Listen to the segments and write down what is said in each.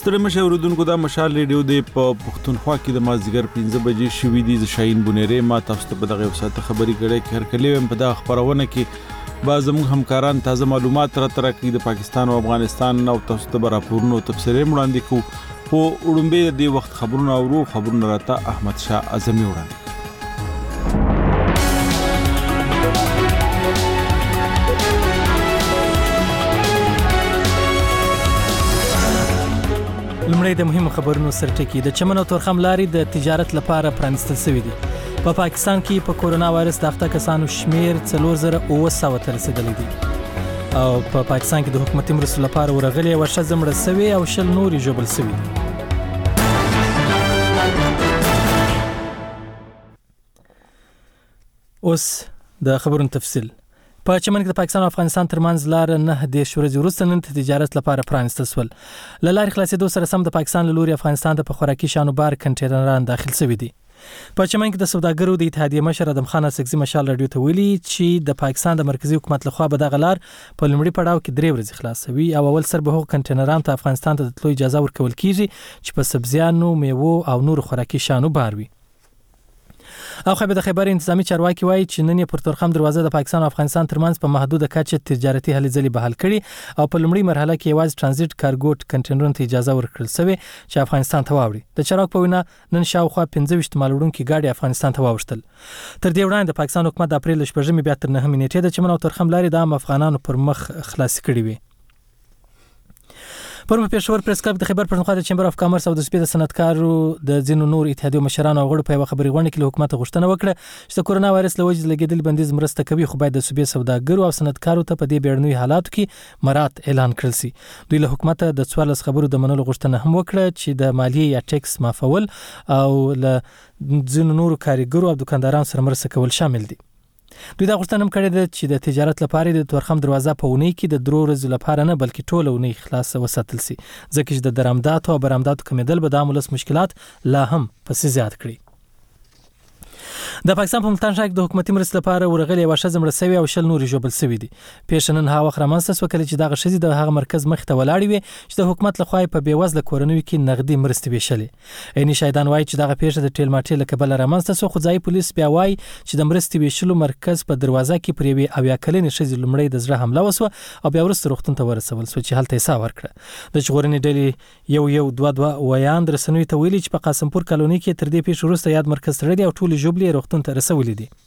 ستړي مشه اوریدونکو دا مشال ریډیو دی په پښتونخوا کې د مازدیګر 15 بجې شوې دي. ز شاهین بونیری ما تاسو ته په دغه وساته خبري کړې کې هر کله په دغه خبرونه کې بعض موږ همکاران تازه معلومات را ترکې د پاکستان او افغانستان او تاسو ته راپورونه او تفسیرې وړاندې کوو. په وړاندې د وخت خبرونه او خبرونه راته احمد شاه اعظمي وړاندې. لمړی د مهمو خبرونو سرټکی د چمن او تورخم لارې د تجارت لپاره پرانستل شوې دي. په پاکستان کې په کورونا وایرس د اخته کسانو شمیر 4900 ته رسیدلی دی او په پاکستان کې د حکومتي مرستو لپاره ورغلي او ښځه مړه شوې او شل نورې ژوبل شوې دي. اوس د خبرونو تفصیل. په چمن کې د پاکستان او افغانستان ترمنځ لار نه د شورز وروسته نن تجارت لپاره پرانستل شول. له لارې خلاصېدو سره سم د پاکستان له لوري افغانستان ته په خوراکي شانو بار کنټینران داخل شوي دي. په چمن کې د سوداګرو د اتحادیې مشر ادم خان اسکزي مشال رادیو ته ویلي چې د پاکستان د مرکزی حکومت لخوا به دغه لار په لومړي پړاو کې 3 ورځې خلاصوي او اول سر به هغو کنټینران ته افغانستان ته د تلو اجازه ورکول کیږي چې په سبزیانو، میوو او نور خوراکي شانو بار وي. او د خبر انتظامی چارواکي وایي چې نن پر تورخم دروازه د پاکستان او افغانستان ترمنځ په محدوده کچه تجارتي هلې ځلې بحال کړي او په لومړي مرحله کې یوازې ترانزیت کارګو کنټینرونو ته اجازه ورکړل شوې چې افغانستان ته واوړي. د چارواکو په وینا نن شاوخوا 15 مالوړونکي ګاډي افغانستان ته واوښتل. تر دې وړاندې د پاکستان حکومت د اپریل 8 بیا تر 9 نیټې د چمن او تورخم لارې د عام افغانانو پر مخ خلاص کړي وي. پرون په پېښور پریس کلب د خیبر پښتونخوا د چمبر اف کامرس او د سپید صنعتکارو د ځینو نور اتحادیو مشرانو او غړو په یو خبري غونډه کې له حکومت غوښتنه وکړه چې د کورونا وایرس له وجې لګیدل بندیز مرسته کوي، خو باید د صوبې سوداګرو او صنعتکارو ته په دې بیړنیو حالاتو کې مراعات اعلان کړل شي. دوی له حکومت د 14 خبرو د منلو غوښتنه هم وکړه چې د مالیې یا ټیکس معافول او له ځینو نور کارګرو او دکاندارانو سره مرسته کول شامل دي. دوی دا غوښتنه هم کړې ده چې د تجارت لپاره د تورخم دروازه په اونۍ کې د 3 ورځې لپاره نه بلکې ټوله اونۍ خلاص وساتل شي، ځکه چې د درآمداتو او برآمداتو کمیدل به د عام ولس مشکلات لا هم پسې زیات کړي. د پاکستان په ملتان ښار کې د حکومتي مرستې لپاره ورغلي یوه ښځه مړه شوې او شل نورې ژوبل شوي دي. پیښه نن هغه وخت رامنځته شوه کله چې دغه ښځې د هغه مرکز مخې ته ولاړې وې چې د حکومت لخوا یې په بېوزله کورنیو کې نغدي مرستې ویشلې. عیني شاهدان وایي چې دغه پیښه د ټیل ماټې له کبله رامنځته شوه، خو ځایي پولیس بیا وایي چې د مرستې ویشلو مرکز په دروازه کې پر یوې 70 کلنې ښځې لومړی د زړه حمله وسوه او بیا وروسته روغتون ته ورسول شوه چې هلته یې ساه ورکړه. د ژغورنې ډلې 112 ویاند رسنیو ته ویلي چې په قاسمپور کالوني کې تر دې پیښې وروسته یاد مرکز تړلی او ټولې ژوبلې روغتون ته رسولې دي.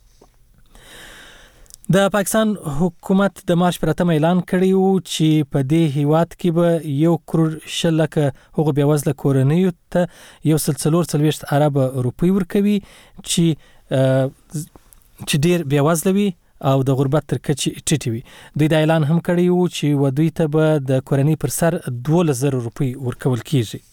د پاکستان حکومت د مارچ پر 8 اعلان کړی و چې په دې هیواد کې به 1 کروڑ شل لکه هغو بېوزله کورنیو ته 140 ارب روپۍ ورکوي چې ډېر بېوزله وي او د غربت تر کچې ټیټې وي. دوی دا اعلان هم کړی و چې دوی ته به د کورنۍ پر سر 12,000 روپۍ ورکول کیږي.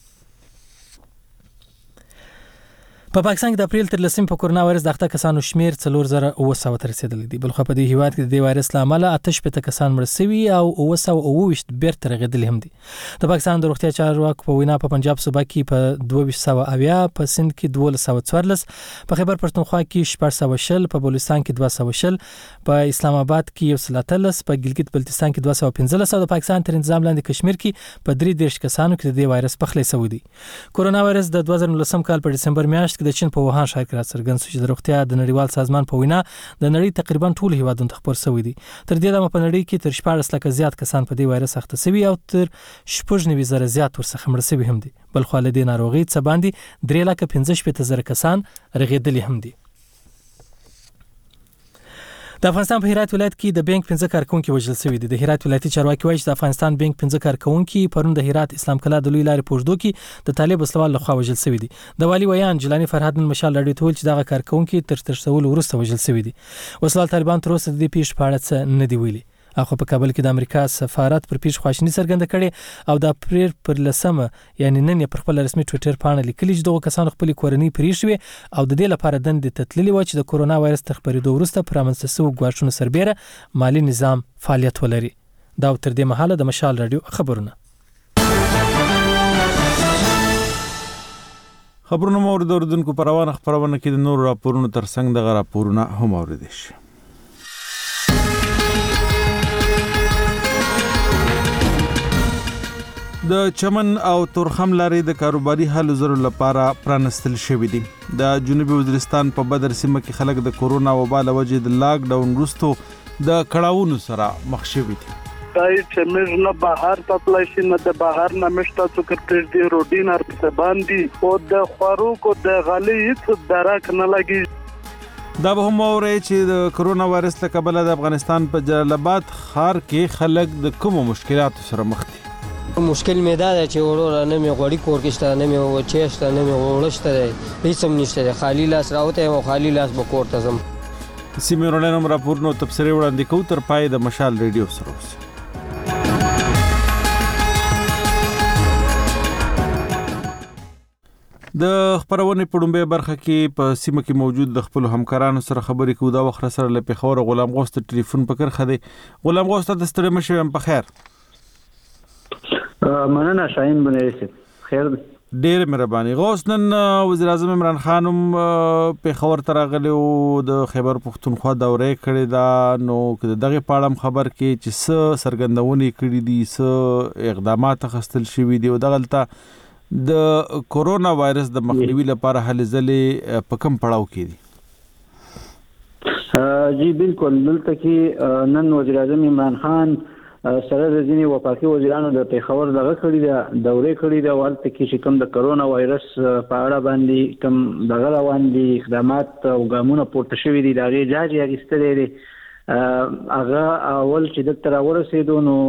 په پاکستان کې د اپریل تر 10 په کورونا وایرس د اخته کسانو شمیر 4900 ته رسیدلی دی. بلخو په دې هیواد کې د وایرس له امله 88 کسان مړه شوي او 928 بیرته رغېدلي هم دي. د پاکستان د روغتیا چارواکو په وینا په پنجاب صوبه کې په 2270، په سند کې 1214، په خیبر پښتونخوا کې 620، په بلوچستان کې 220، په اسلام آباد کې 113، په ګلګت بلتستان کې 215 او د پاکستان تر نظام لاندې کشمیر کې په 33 کسانو کې د دې وایرس پخلی شوی دی. کورونا وایرس د 2019 کال په ډسمبر میاشت د چین په ووهان ښار کې راڅرګند شو چې د روغتیا د نړیوال سازمان په وینا د نړۍ تقریبا ټول هیوادونو ته خپور شوی دی. تر دې دمه په نړۍ کې تر 14 لکه زیات کسان په دې وایرس اخته شوي او تر 90,000 زیات ورڅخه مړه شوي هم دي. بلخو له دې ناروغۍ څخه باندې 3,65,000 کسان رغېدلي هم دي. د افغانستان په هرات ولایت کې د بانک 15 کارکونکي وژل شوي دي. د هرات ولایتي چارواکي وایي چې د افغانستان بانک 15 کارکونکي پرون د هرات اسلام کلا د لوی لارې په اوږدو کې د طالب وسلوال لخوا وژل شوي دي. د والي ویان جیلاني فرهاد نن مشال رادیو ته ویل چې دغه کارکونکي تر تښتولو وروسته وژل شوي دي. وسلوال طالبان تر اوسه د دې پیښې په اړه څه نه دي ویلي. اخو په کابل کې د امریکا سفارت پر پیښ خواشینی څرګنده کړي او د اپریل پر 10 یعنی نن پر خپل رسمي ټوئیټر باندې لیکلي چې دغه کسانو خپل کورنۍ پریښوي او د دې لپاره دند تتللی و چې د کورونا وایرس تر خپرېدو وروسته پر رامنځته شوو ګواښونو سربېره مالی نظام فعالیت ولري. دا تر دې مهاله د مشال رادیو خبرونه. خبرونه مو اوریدونکو په روانه خبرونه کې د نور راپورونو ترڅنګ دغه راپورونه هم اوریدل شي. د چمن او تورخم لارې د کاروباري هلو ځلو لپاره پرانستل شوې دي. د جنوبي وزیرستان په بدر سیمه کې خلک د کورونا وبا له وجې د لاک ډاون وروسته د کړاوونو سره مخ شوي دي. دای چې موږ نه بهر تطلای شي نه د بهر نه مشته څوک پرې دی روډین هر څه باندې او د خوراک او د غلي هیڅ درک نه لګي. دا به هم اوري چې د کرونا وایرس له کبله د افغانستان په جلال آباد ښار کې خلک د کومو مشکلاتو سره مخ دي. مشکل مې دا ده چې وروره نه مې غوړي کور کې شته، نه مې وچې شته، نه مې وړه شته دی، هېڅ هم نشته دی. خالي لاس راوتی یم او خالي لاس به کور ته ځم. سیمې وروڼه هم راپورونه او تبصرې وړاندې کوو تر پای د مشال ریډیو سره اوسئ. د خبرونې په لومړۍ برخه کې په سیمه کې موجود د خپل همکارانو سره خبرې کوو. دا وخت سره له پېښور غلام غوث ته ټلیفون په کرخه دی. غلام غوث ته د ستړي مشو هم په خیر. مننه شاهین بنيري خیر. ډېر مهرباني. غوث نن وزیر اعظم عمران خان هم پېښور ته راغلی او د خیبر پښتونخوا دورې کړې ده. نو دغه پاړم خبر کې چې څه څرګندونې کړې دي، څه اقدامات اخیستل شوي دي او دغلته د کورونا وایرس د مخنیوي لپاره هلې ځلې په کوم پړاو کې دي؟ جی بالکل. دلته کې نن وزیر اعظم عمران خان سره د ځینې وفاقي وزیرانو د پېښور دغه کړي ده، دورې کړي ده. هلته کې چې کوم د کرونا وایرس په اړه باندې کوم دغه روان دي اقدامات او ګامونه پورته شوي دي، د هغې جاج یې اخیستلی دی. هغه اول چې دلته راورسېدو نو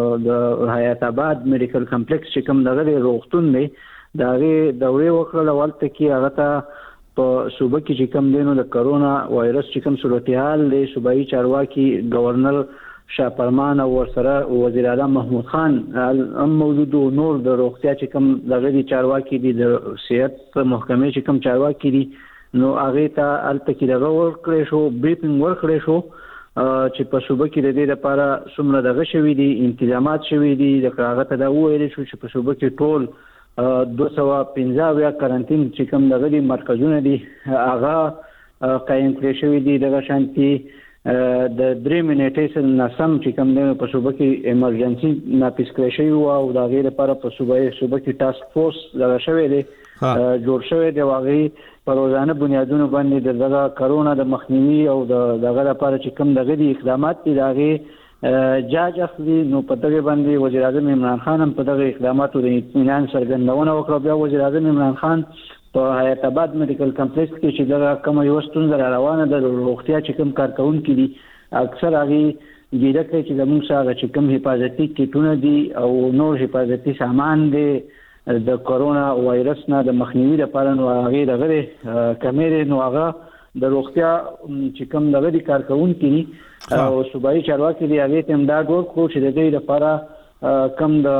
د حیات آباد میډیکل کمپلیکس چې کوم دغه دی روغتون دی، د هغې دورې وکړل. هلته کې هغه ته په صوبه کې چې کوم دی نو د کرونا وایرس چې کوم صورتحال دی، صوبایي چارواکي گورنر شاه فرمان او ورسره وزیر اعظم محمود خان هم موجود او نور د روغتیا چې کوم دغه دي چارواکي دي، د صحت محکمې چې کوم چارواکي دي، نو هغې ته هلته کې دغه ورکړی شو، بریفینګ ورکړی شو چې په صوبه کې د دې لپاره څومره دغه شوي دي، انتظامات شوي دي. هغه ته دا وویلی شو چې په صوبه کې ټول 215 کرنټین چې کوم دغه دي مرکزونه دي هغه قایم کړی شوي دي. دغه شانتي د 3 منټې نه سم چې کوم دی په صوبه کې ایمرجنسي ناپیس کړی شوی و او د هغې لپاره په صوبه کې ټاسک فورس دغه شوی دی، جوړ شوی دی. هغې په روزانه بنیادونو باندې دغه کرونا د مخنیوي او دغه لپاره چې کوم دغه دي اقدامات دي د هغې جاج اخلي. نو په دغه باندې وزیر اعظم عمران خان هم په دغه اقداماتو د اطمینان څرګندونه وکړه. بیا وزیر اعظم عمران خان په حیات آباد میډیکل کمپلیکس کې چې دغه کومه یوه ستونزه را روانه ده، د روغتیا چې کوم کارکوونکي دي اکثر هغې ګیره کوي چې زموږ څخه هغه چې کوم حفاظتي کیټونه دي او نور حفاظتي سامان دی د کرونا وایرس نه د مخنیوي لپاره، نو هغې دغه دی کمی دی. نو هغه د روغتیا چې کوم دغه دي کارکوونکي دي او صوبایي چارواکي دي، هغې ته امداد ورکړو چې د دوی لپاره کم د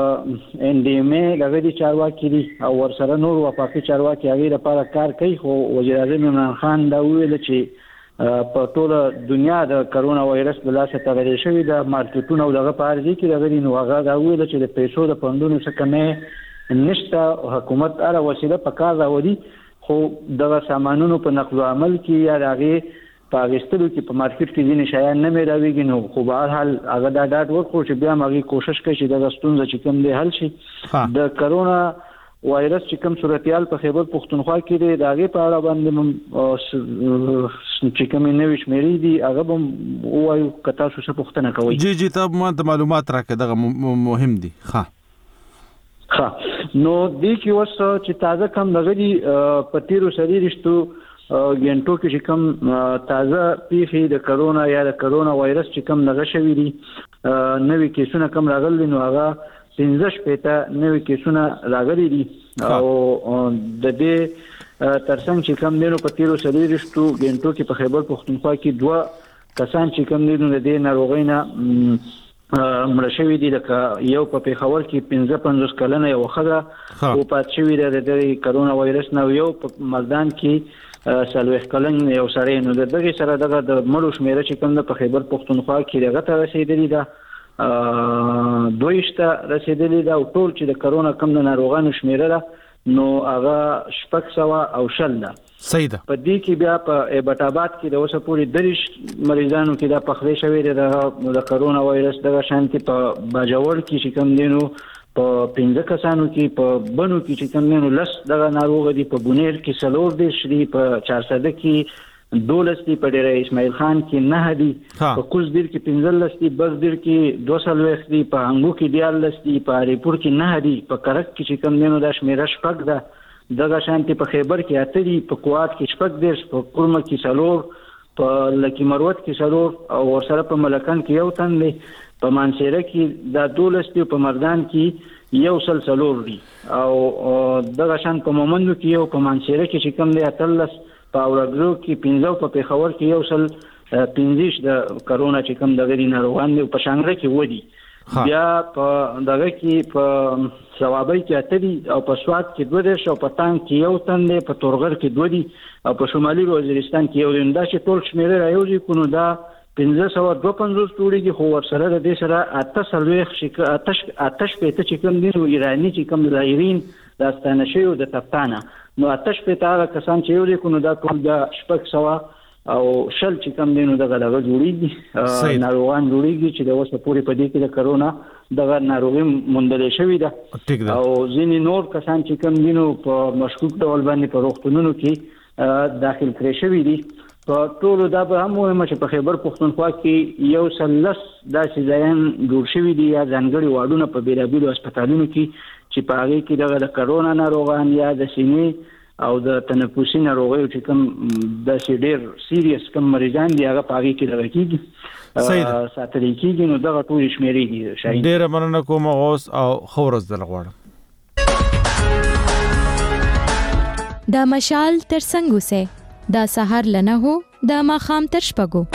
NDMA دغه دي چارواکي دي او ورسره نور وفاقي چارواکي هغې لپاره کار کوي. خو وزیر اعظم عمران خان دا وویل چې په ټوله دنیا د کرونا وایرس د لاسه تغیر شوي د مارکیټونه او دغه په عرضې کې دغه دي. نو هغه دا وویل چې د پیسو د فنډونو څه کمی نشته، حکومت هره وسیله په کار راولي، خو دغه سامانونو په نقل و عمل کې یا د هغې په اخیستلو کې په مارکیټ کې ځینې شیان نه میلاویږي. نو خو به هر حال هغه دا ډاډ ورکړو چې بیا هم هغې کوشش کوي چې دغه ستونزه چې کوم دی حل شي. د کرونا وایرس چې کوم صورتحال په خیبر پښتونخوا کې دی د هغې په اړه باندې چې کومې نوې شمېرې دي هغه به ووایو که تاسو څه پوښتنه کوئ. جی ته ما ته معلومات راکړه، دغه مهم دي. نو دې کې اوس چې تازه کم دغه دي په تیرو څلېرویشتو ګنټو کې چې کوم تازه پیښې د کرونا یا د کرونا وایرس چې کوم دغه شوي دي، نوي کیسونه کم راغلي دي، نو هغه 15 نوي کیسونه راغلي دي. او د دې ترڅنګ چې کوم دی نو په تیرو څلېرویشتو ګنټو کې په خیبر پښتونخوا کې 2 کسان چې کوم دي نو د دې ناروغۍ نه مړه شوي دي. لکه یو په پېښور کې 55 کلنه یوه ښځه وفات شوې ده د دغې کرونا وایرس نه، او یو په ملدان کې 40 کلن یو سړی. نو د دغې سره دغه د مړو شمېره چې کوم ده په خیبر پښتونخوا کې دغه ته رسېدلې ده 22 ته رسېدلې ده، او ټول چې د کرونا کوم د ناروغانو شمېره ده نو هغه 620 ده. صحیح ده. په دې کې بیا په ایبټ آباد کې د اوسه پورې 30 مریضانو کې دا پخلی شوی دی د کرونا وایرس. دغه شانتي په باجوړ کې چې کوم دی نو په 15 کسانو کې په بنو کې چې کوم نو لس دغه ناروغ دي، په بونیر کې سلور دي، شری په 400 کې 12 دي، په ډیره اسماعیل خان کې 9 دي، په کوزدیر کې 15 دي، بزدیر کې 200 دي، په انګو کې 14 دي، په اریپور کې 9 دي، په کرک کې چې کوم نو د شمیره شپږ ده، دغه شانتي په خیبر کې 8 دي، په کوات کې شپږ دي، په قرمه کې سلور، په لکی مروت کې سلور، او ورسره په ملکان کې یو تن دی، په مانسیره کې د 12 دي، په مردان کې یو سلور دي، او دغه شان په مومندو کې یو، په مانسیره کې چې کوم دی 13، په اورګرو کې 15، په پیښور کې یو 15 د کرونا چې کوم دغه ناروغان دي، په شانګره کې ودی، بیا په دغه کې په ثوابي کې 8 دي، او په سواد کې 2 دي، او په تان کې یو تن دی، په تورغر کې 2 دي، او په شمالي وزیرستان کې یو دی. دا چې ټول شمیره رايوځي کو نو دا 1552 جوړیږي، خو ورسره د دې سره 8 پېته چې کوم دي ایرانی چې کوم ظاهرین د استانه شي او د تفتانه نو 8 پېته کسان چې یو دي کو نو دا ټول د 600 او شل چې کوم دي نو دغه جوړیږي، ناروغان جوړیږي چې د اوسه پوری په دې کې د کرونا دغه ناروغي موندل شوې ده، او ځینې نور کسان چې کوم دي نو په مشکوک ډول باندې په روغتونونو کې داخل کړي شوی دي. په ټولو دا به هم مهمه چې په خیبر پښتونخوا کې یو سلس داسې ځایان جوړ شوي دي یا ځانګړي واډونه په بیلابیلو هسپتالونو کې چې په هغې کې دغه د کرونا ناروغان یا د سینې او د تنفسي ناروغیو چې کوم داسې ډېر سیریس کوم مریضان دي هغه په هغې کې دغه کېږي ساتل کېږي. نو دغه ټولې شمېرې دي. شاهین ډېره مننه کوم غوث او ښه ورځ درله غواړم. دا مشال تر څنګ اوسئ، دا سهار لنه هو، دا ماښام تر شپږو.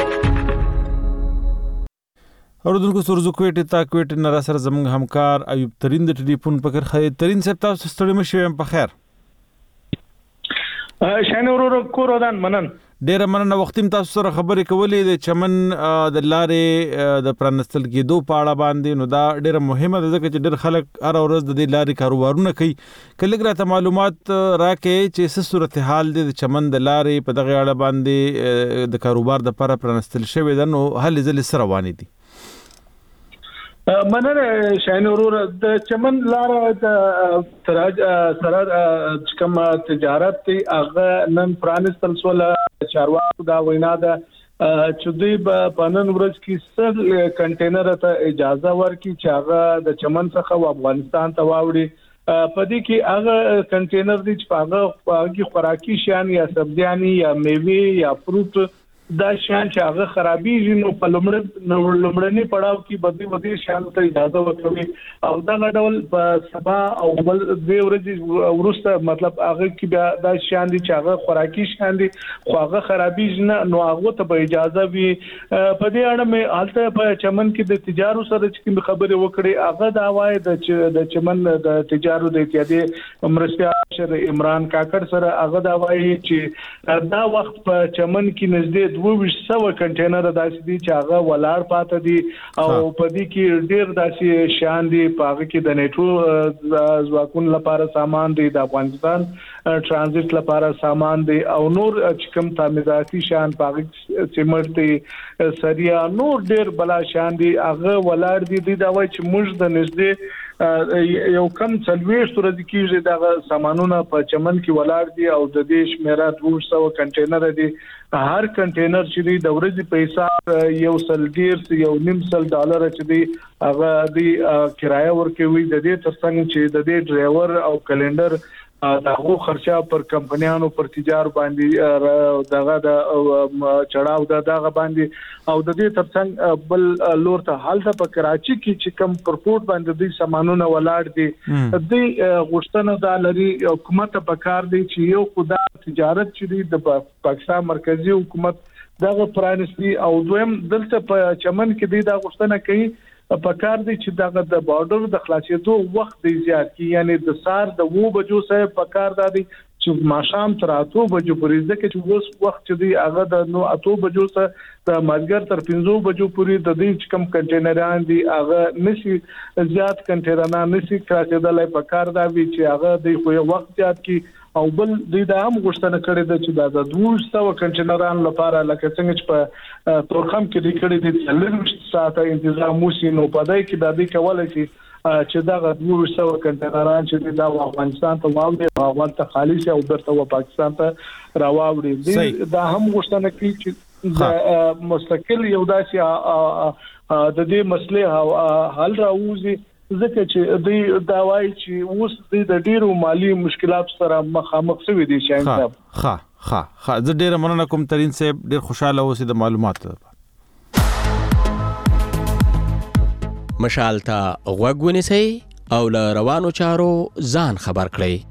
اوردونکو سرزو کویټ تا کویټ نه را سره زموږ همکار ایوب ترین د ټلیفون پکړ خې. ترین صاحب تاسو ستړي مشوم په خیر؟ شانه ورو کورودان منن. ډیره مننه وختیم تاسو سره خبرې کولې د چمن د لارې د پرانستل کېدو په اړه باندې. نو دا ډیره مهمه ده ځکه چې ډېر خلک هر ورځ د دې لارې کاروبارونه کوي. کله راته معلومات راکې چې څه صورتحال دی د چمن د لارې په دغه اړه باندې د کاروبار د لپاره پرانستل شوی ده، نو هلې ځلې څه روانې دي؟ مننه شاهین ورور. د چمن لار د سره کوم تجارت دی هغه نن پرانستل سول. چارواکو دا وینا ده چې دوی په نن ورځ کې سل کنټینر ته اجازه ورکړي چې هغه د چمن څخه افغانستان ته واوړي. په دې کې هغه کنټینر دي چې هغه کې خوراکي شیان یا سبزیانې یا میوې یا فروټ دا شیان چې هغه خرابېږي، نو په لومړني پړاو کې بدې شیان ته اجازه ورکوي، او دا ډول په سبا او بل 2 ورځې وروسته مطلب هغه کې بیا دا شیان دي چې هغه خوراکي شیان دي خو هغه خرابېږي نه، نو هغه ته به اجازه وي. په دې اړه مې حالته په چمن کې د تجارو سره چې خبرې وکړې، هغه دا وایي د چمن د تجارو د اتحادیې مرستیال عمران کاکړ سره هغه دا وایي چې دا وخت په چمن کې نږدې 200 کنټینر داسې دي چې هغه ولاړ پاتې دي، او په دې کې ډېر داسې شیان دي په هغه کې د نیټو ځواکونو لپاره سامان دي، د افغانستان ترانزیت لپاره سامان دي، او نور چې کوم تعمیراتي شیان په هغه کې سیمټ دي، سریا، نور ډېر بلا شیان دي هغه ولاړ دي. دا وایي چې موږ د نږدې یو کم 40 ورځې کېږي دغه سامانونه په چمن کې ولاړ دي، او د دې شمیره 200 کنټینر دي. هر کنټینر چې د ورځې په حساب $1.5 چې دی هغه د کرایه ورکوي. د دې ترڅنګ چې د دې ډرایور او کلندر دغه خرچه پر کمپنیانو پر تجار باندې دغه د چړاو دغه باندې، او د دې ترڅنګ بل لور ته حالت په کراچي کې چې کم پرپورټ باندې د سامانونو ولاړ دي. د غوښتنه د لري حکومت په کار دی چې یو خدا تجارت چې دی د پاکستان مرکزی حکومت دغه پرانستی، او دویم دلته په چمن کې دی د غوښتنه کوي په کار دی چې دغه د بارډر د خلاصېدو وخت دی زیات کی، یعنی د سار د 2 بجو سره په کار دی چې ماښام تر 8 بجو پورې، ځکه چې اوس وخت چې دی هغه د 8 بجو سره د مازګر تر 5 بجو پورې د دې کم کنټینران دي هغه نشي زیات کنټینران نشي کراچېدلای په کار دی چې هغه د خو وخت زیات کی. او بل دوی دا هم غوښتنه کړې ده چې دا 200 کنټینران لپاره لکه څنګه چې په تورخم کې د کړې د 40 ساعته انتظام وشي، نو په دای کې د دې کولای شي چې دا 200 کنټینران چې دا افغانستان ته واوړي او ته خالص او برته پاکستان ته راوړي دا هم غوښتنه کوي چې د مستقل یو داسې د دې مسلې حل راوځي ځکه چې دوی دا وایي چې اوس د ډیرو مالی مشکلات سره مخامخ شوي دي شاهین صاحب زه ډیره مننه کوم ترين صاحب ډیر خوشاله اوسې د معلوماتو مشال ته غوږ ونیسئ او له روانو چارو ځان خبر کړئ.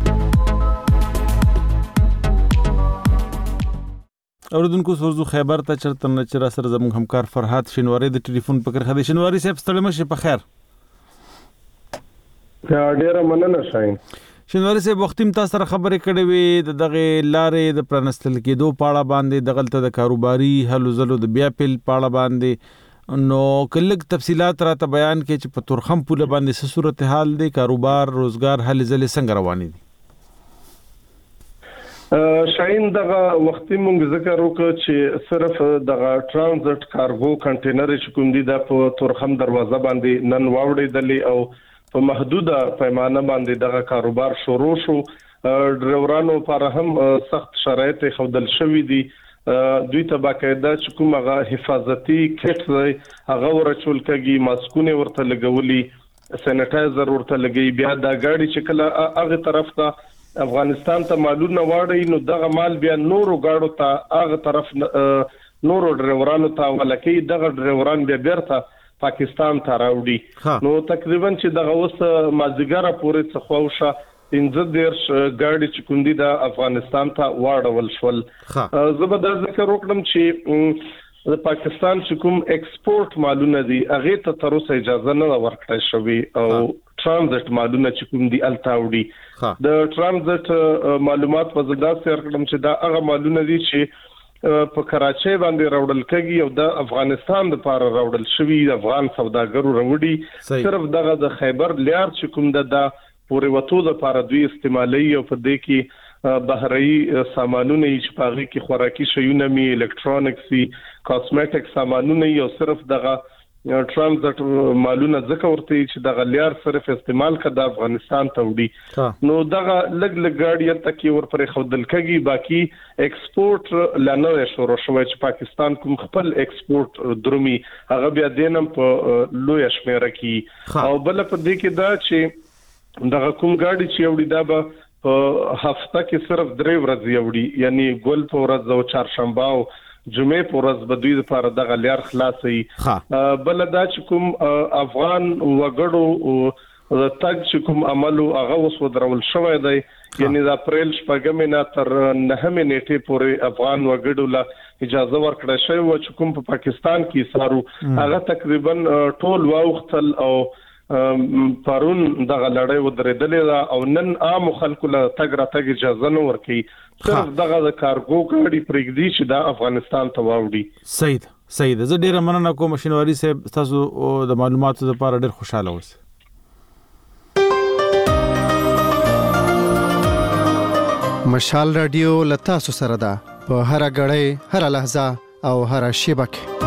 اوردونکو سورزو خیبر ته چرته نه چر سره زموږ همکار فرحات شینواری د ټلیفون پکړ خدي شینواری صاحب ستړي مشه په خیر. ډیره مننه شاین. شینواری صاحب وختیم تاسو سره خبرې کړې وې دغه لارې د پرانستل کېدو پاړه باندې دغلته د کاروباري هلو زلو د بیا پیل پاړه باندې نو کلک تفصيلات راته بیان کې چې په تورخم پوله باندې څه صورتحال دی کاروبار روزګار هلې ځلې څنګه روانې دي. شاین دغه وختي مونږ ذکر وکړ چې صرف دغه ترانزیت کارګو کنټینر چې کوم دي د په تورخم دروازه باندې نن واوړېدلې او په محدوده پیمانه باندې دغه کاروبار شروع شو. ډرایورانو لپاره هم سخت شرایط خودل شوې دي. دوی ته باقاعده چې کومه حفاظتي کټ دی هغه ورچول کېږي ماسکونه ورته لګولي سینیټایزر ورته لګي بیا دا ګاډي چې کله هغه طرف ته افغانستان ته مالونه واړي نو دغه مال بیا نورو گاډو ته هغه طرف نورو ډرایورانو ته ولکه دغه ډرایوران بیا بیرته پاکستان ته راوړي. نو تقریبا چې دغه اوس مازیګره پورې څه خوښه 15 ګاډي چې کوندي د افغانستان ته واړول شول. زبردست ذکر وکړم چې د پاکستان چې کوم ایکسپورت مالونه دي هغه ته تر اوسه اجازه نه ورکړل شوې او ترانزیت مالونه چې کوم دي التاوړي د ترانزیت معلومات په زړه سره کړم چې دا هغه مالونه دي چې په کراچۍ باندې راوړل کېږي او د افغانستان لپاره راوړل شوی د افغان سوداګرو راوړي صرف دغه د خیبر لیار چې کوم د پورې وته د لپاره دوی استعمالي او په دې کې بهري سامانونه چې پاغي کې خوراکي شیونه می الکترونکسي کاسمیټک سامانونه یو صرف دغه ترانزیت مالونه ځکه ورته چې دغه لیار صرف استعمال کړه د افغانستان ته وړي نو دغه لګ ګاډي ته کې ور پرې خودل کېږي باقي ایکسپورت لانه شروع شوی چې پاکستان کوم خپل ایکسپورت درومي هغه بیا دینم په لوی شمیره کې او بل په دې کې دا چې دغه کوم ګاډي چې وړي دا به په هفته کې صرف 3 ورځې وړي یعنی ګل په ورځ او چهارشنبه او جمعې په ورځ به دوی لپاره دغه لیار خلاصي. بل دا چې کوم افغان وګړو تګ چې کوم عملو هغه اوس ودرول شوی دی یعنی د اپریل شپږم نه تر 9 نیټې پورې افغان وګړو له اجازه ورکړه شوی و چې کوم په پاکستان کې سارو هغه تقریبا ټول وختل او پرون دغه لړۍ ودرېدلې او نن عام خلکو له تګ راتګ اجازه نه ورکي صرف دغه د کارګو ګاډي پرېږدي چې د افغانستان ته واوړي. صحیح زه ډیره مننه کوم شینواری صاحب تاسو د معلوماتو لپاره ډیر خوشاله اوسئ. مشال رادیو لتا سره ده په هر غړې هر لحظه او هر شیبه کې.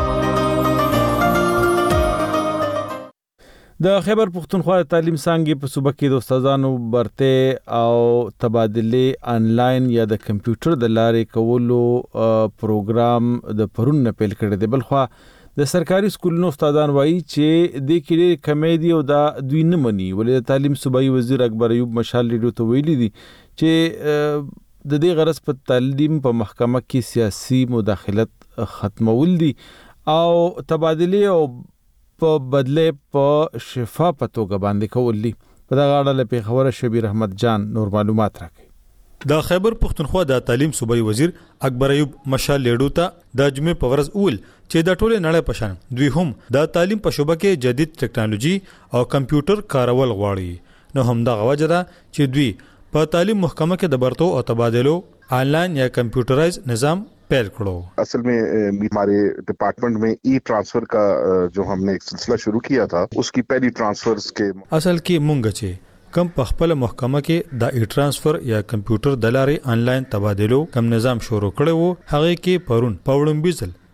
د خیبر پختونخوا تعلیم څانګې په صوبه کې د استادانو برته او تبادله انلاین یا د کمپیوټر د لارې کولو پروګرام د پرون نه پیل کړی دی. بلخوا د سرکاري سکولونو استادان وایي چې د کېږي کمیډي او د دوی نه مني ولې د تعلیم صوبایي وزیر اکبر ایوب مشال ریډیو ته ویلي دي چې د دې غرض په تعلیم په محکمه کې سیاسي مداخلت ختمول دي او تبادله او په بدله په شفا پتوګه باندې کول دي. په دغه اړه له پیښور شبیر احمد جان نور معلومات راکړي. د خیبر پختونخوا د تعلیم صوبایي وزیر اکبر ایوب مشال لیډو ته د جمعې په ورځ اول چې د ټوله نړۍ په شان دوی هم د تعلیم په شوبه کې جدید ټکنالوژي او کمپیوټر کارول غواړي نو هم دا غوړه ده چې دوی په تعلیم محکمه کې د برتو او تبادلو آنلاین یا کمپیوٹرائز نظام پہل کړو. اصل میں ہمارے ڈپارٹمنٹ میں ای ٹرانسفر کا جو ہم نے ایک سلسلہ شروع کیا تھا اس کی پہلی ٹرانسفرز کے اصل کې مونږ چې کم په خپل محکمه کې د ای ټرانسفر یا کمپیوټر د لارې آنلاین تبادلو کم نظام شروع کړو هغه کې پرون پاوړم بیزل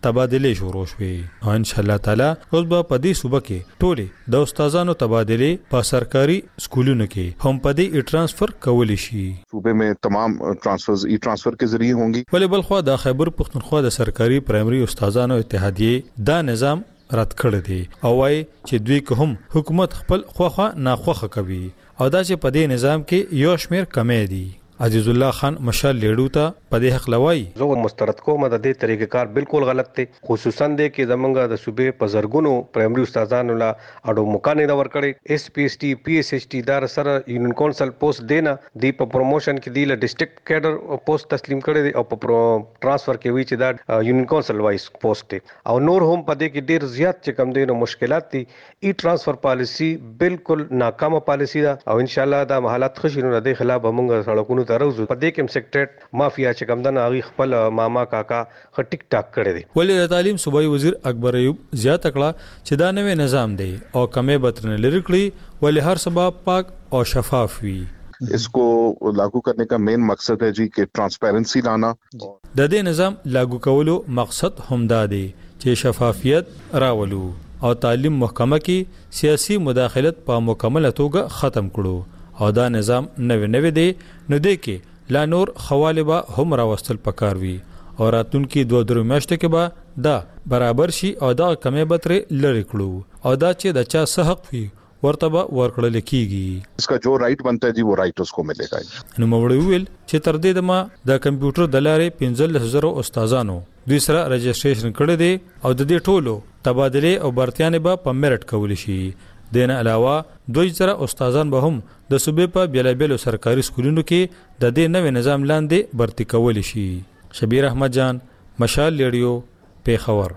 تبادله شروع شوې او ان شاء الله تعالی اوس به په دې صوبه کې ټولې د استادانو تبادله په سرکاري سکولونو کې هم په دې ټرانسفر کول شي. صوبے میں تمام ٹرانسفرز ای ٹرانسفر کے ذریعے ہوں گی. ولې بلخوا د خیبر پختونخوا د سرکاري پرایمري استادانو اتحادیه دا نظام رد کړی دی او وايي چې دوی که هم حکومت خپل خوخه ناخوخه کوي او دا چې په دې نظام کې یو شمیر کمې دي. عزیز الله خان مشال لیډو ته په دې حق لوي زه مسترد کوم د دې طریقې کار بالکل غلط دی خصوصا د کې زمونږ د صوبې په زرګونو پرایمري استادانو لا اډو مکانې دا ورکړي اس پی ایس ټي پی ایس ایچ ټي دار سره یونین کونسل پوسټ دینا دی په پروموشن کې دی له ډیسټریکټ کیډر پوسټ تسلیم کړي او په ټرانسفر کې وی چې دا یونین کونسل وایس پوسټ دی او نور هم په دې کې ډیر زیات چې کم دي نو مشکلات دي. ای ټرانسفر پالیسی بالکل ناکامه پالیسی ده او ان شاء الله دا حالات خشینو د خلاف موږ سړکونو تروزو په دې کې سیکریټریټ مافیا چې کم دنه هغه خپل ماما کاکا ټیک ټاک کړی دی. ولې د تعلیم صوبایي وزیر اکبر ایوب زیات کړه چې دا نوې نظام دی او کمې بترنه لري کړی ولې هر سبب پاک او شفاف وي. اس کو لاگو کرنے کا مین مقصد ہے جی کہ ٹرانسپیرنسی لانا. د دې نظام لاگو کولو مقصد همدا دی چې شفافیت راولو او تعلیم محکمه کې سیاسي مداخلت په مکمله توګه ختم کړو او دا نظام نوې دی نو دې کې لا نور خوالبا هم راوستل پکار وی او راتونکو 2 میاشتو کې به دا برابر شي او دا کمې بتره لری کړو او دا چې د چا حق وي ورته به ورکړل کیږي. اس کا جو رائٹ بنتا ہے جی وہ رائٹ اس کو ملے گا. نو موږ ویل چې تر دې دمه د کمپیوټر د لارې 15000 استادانو دوی سره رجسټریشن کړی دی او د دې ټولو تبادله او برتیانه به په میرټ کول شي. دین علاوه 2000 استادان به هم د صوبې په بیلابیلو سرکاري سکولونو کې د دې نوې نظام لاندې برتی کول شي. شبیر احمد جان مشال لیډیو پیښور.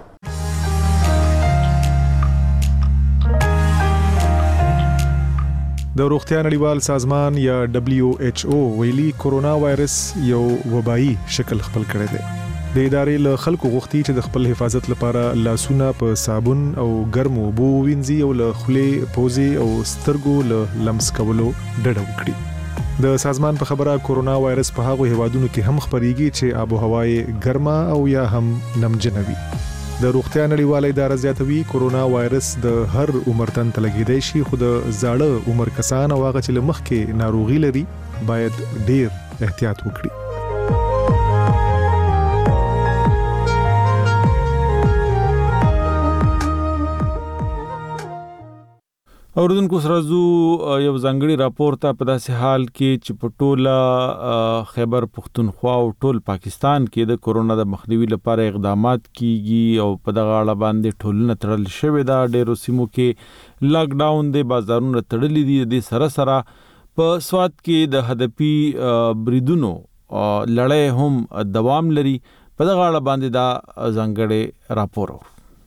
د روغتیا نړیوال سازمان یا WHO ویلي کورونا وایرس یو وبایي شکل خپل کړی دی. د ادارې له خلکو غوښتي چې د خپل حفاظت لپاره لاسونه په صابون او ګرمو اوبو وینځي او له خولې پوزې او سترګو له لمس کولو ډډه وکړي. د سازمان په خبره کورونا وایرس په هغو هیوادونو کې هم خپریږي چې آب و هوا یې ګرمه او یا هم نمجنه وي. د روغتیا نړیواله اداره زیاتوي کورونا وایرس د هر عمر تن ته لګیدای شي خو د زاړه عمر کسان او هغه چې له مخکې ناروغي لري باید ډیر احتیاط وکړي. اوردونکو سره زو یو ځانګړي راپور ته په داسې حال کې چې په ټوله خیبر پختونخوا او ټول پاکستان کې د کورونا د مخنیوي لپاره اقدامات کیږي او په دغه اړه باندې ټولنه تړل شوې ده. ډېرو سیمو کې لاک ډاون دی، بازارونه تړلي دي. د سره په سواد کې د هدفي بریدونو لړۍ هم دوام لري. په دغه اړه باندې دا ځانګړي راپور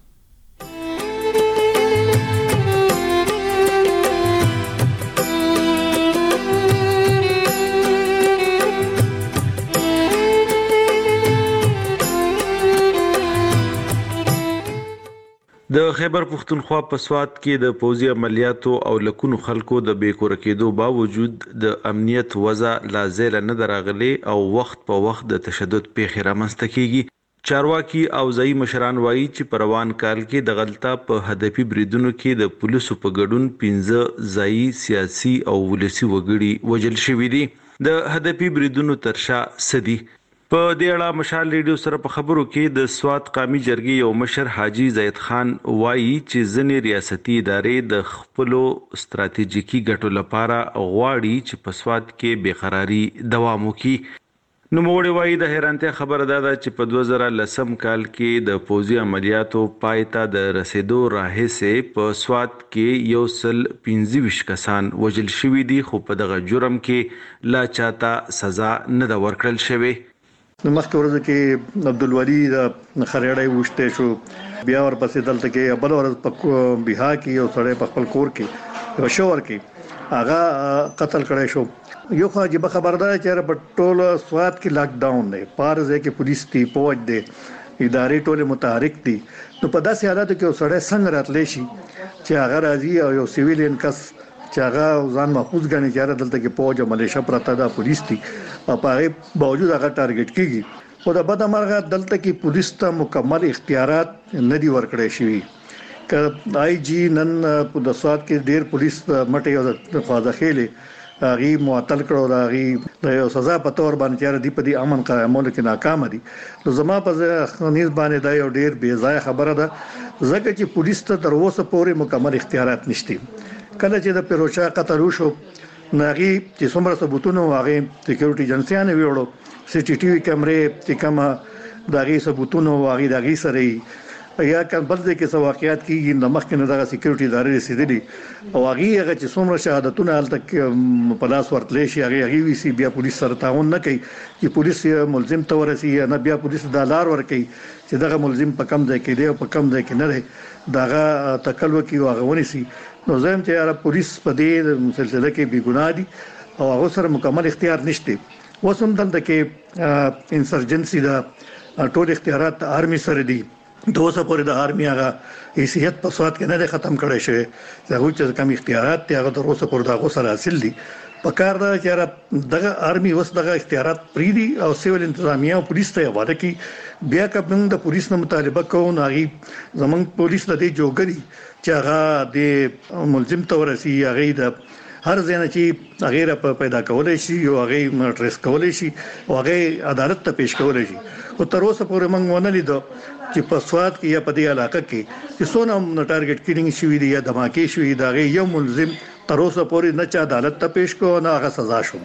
د خیبر پختونخوا په سواد کې د پوځي عملیاتو او لکونو خلکو د بیکور کېدو باوجود د امنیت وضع لا زیاته نه دراغلي او وخت په وخت د تشدد پیښې رامنځته کیږي. چارواکي او ځایي مشران وایي چې په روان کال کې د غلطه په هدفي بریدونو کې د پولیسو په ګډون 15 ځایي سیاسي او ولسي وګړي وژل شوي دي. د هدفي بریدونو ترشا سدي په دې اړه مشال ریډیو سره په خبرو کې د سواد قومي جرګې یو مشر حاجی زید خان وایي چې ځینې ریاستي ادارې د خپلو ستراتیژیکي ګټو لپاره غواړي چې په سواد کې بېقراري دوام وکړي. نوموړی وایي د حیرانتیا خبره دا ده چې په 2010 کال کې د پوځي عملیاتو پای ته د رسیدو راهیسې په سواد کې 125 کسان وژل شوي دي، خو په دغه جرم کې لا چاته سزا نه ده ورکړل شوې. نو مخکې ورځ کې عبدالولي د خریړی وشته شو، بیا ورپسې دلته کې بل ورځ په بها کې یو سړی په خپل کور کې یو شور کې هغه قتل کړی شو. یو خو عجیبه خبر ده چې په ټول سواد کې لاک ډاون دی، پارځه کې پولیس دی، فوج دی، ادارې ټول متحرک دي. نو په داسې حالاتو کې یو سړی څنګه راتلی شي چې هغه راځي او یو سیویلین کس چې هغه ځان محفوظ ګڼي چې دلته کې فوج او ملیشه پرته ده، پولیس دي، او په هغه باوجود هغه ټارګټ کیږي خو د بدمرغه دلته کې پولیس ته مکمل اختیارات نه دی ورکړی شوی ک آی جی نن په د سواد کې ډیر پولیس مټي او خواځخېلې غي معطل کړو دا غي د یو سزا په تور باندې چاره دی په دې امن قائمولو کې ناکام دي نو زما په خنیز باندې دا یو ډیر بے ځای خبره ده ځکه چې پولیس ته تر اوسه پورې مکمل اختیارات نشته کله چې د پیروشا قتل وشو ناغي چې څومره ثبوتونه واغې سکیورټي ایجنسیانه ویړو سی ټي ټي وی کیمرې چې کومه داغي ثبوتونه واغې داغي سره یا کله بل ځای کې څه واقعیت کیږي د مخکنه دغه سکیورټي ادارې رسیدلي او هغه چې څومره شهادتونه هلته په لاس ورتلې شي هغه وی سي بیا پولیس سره تعاون نه کوي چې پولیس ملزم ته ورسي نه بیا پولیس د لار ور کوي چې دغه ملزم په کم ځای کې دی او په کم ځای کې نه دی دغه تکل وکي او هغه ونیسي نو زم چې یاره پولیس په دې سلسله کې بي ګناه دي او هغه سره مکمل اختیار نشته وسوم دلته کې انسرجنسي دا ټول اختیارات آرمي سره دي دوسه پورې د آرمي هغه حیثیت په سواد کې نه ختم کړی شوی هغه چې کوم اختیارات ته هغه تر اوسه پورې دا سره حاصل دي په کار دا چې دغه آرمي وس دغه اختیارات پری دي او سیول انتظامیه او پولیس ته وعده کوي بیا کوم د پولیس نه مطالبه کوو ناغي زمونږ پولیس د دې جوګري چې هغه د ملزم ته ورسي هغه د هر ځای نه چې هغه پیدا کولای شي او هغه ټریس کولای شي او هغه عدالت ته پیښ کولای شي او تر اوسه پورې موږ ونه لیدو چې په سواد کې یا په دې علاقه کې چې څونه ټارګټ کیلینګ شوی دی یا دماکې شوی دا یو ملزم تر اوسه پورې نه چې عدالت ته پیښ کو نه هغه سزا شو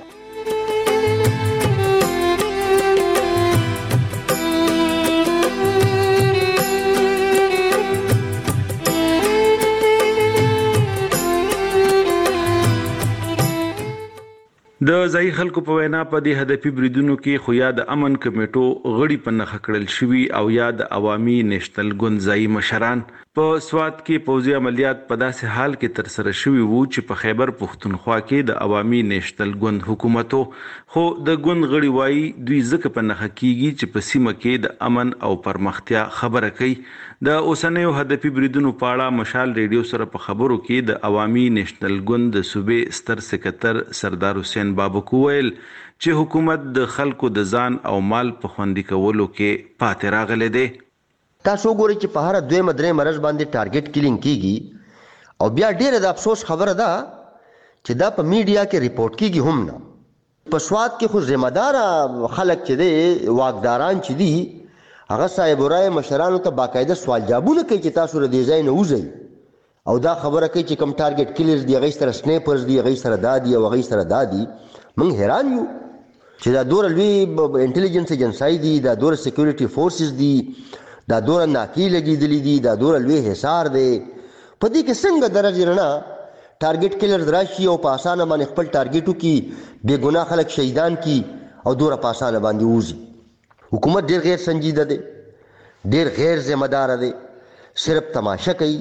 د ځای خلکو په وینا په دې هدفي بریدونو کې خو یا د امن کمیټو غړي په نخ کړل شوی او یا د عوامي نېشنل ګوند ځای مشران په سواد کې پوځي عملیات په داسې حال کې تر سره شوی وو چې په خیبر پښتونخوا کې د عوامي نېشنل ګوند حکومتو خو د ګوند غړي وایي دوی ځکه په نخ کېږي چې په سیمه کې د امن او پرمختیا خبره کوي د اوسنیو هدفي بریدونو په اړه مشال ریډیو سره په خبرو کې د عوامي نېشنل ګوند د صوبې ستر سکرټر سردار حسین بابکو ویل چې حکومت د خلکو د ځان او مال په خوندي کولو کې پاتې راغلی دی تاسو ګورئ چې په هر دویمه درېیمه ورځ باندې ټارګټ کیلینګ کیږي او بیا ډیره د افسوس خبره ده چې دا په میډیا کې ریپورت کیږي هم نه په سواد کې خو ذمہ دار خلک چې دي واکداران چې دي هغه صاحب رائے مشرانو ته باقاعده سوال جوابونه کوي چې تاسو ر دې ځای نه وځئ او دا خبره کوي چې کم ټارګټ کیلرز دی هغه سره سنیپرز دی هغه سره دادی او هغه سره دادی موږ حیران یو چې دا دور لوی انټيليجنس ایجنسي دي دا دور سکیورټي فورسز دي دا دور ناکی لګیدلی دي دا دور لوی حصار دی په دې کې څنګه درجه نه ټارګټ کیلرز راشي او په اسانه باندې خپل ټارګټو کې بے ګناه خلک شهیدان کی او دور په اسانه باندې وځي حکومت ډیر غیر سنجیده دی ډیر غیر ذمہ دار دی صرف تماشا کوي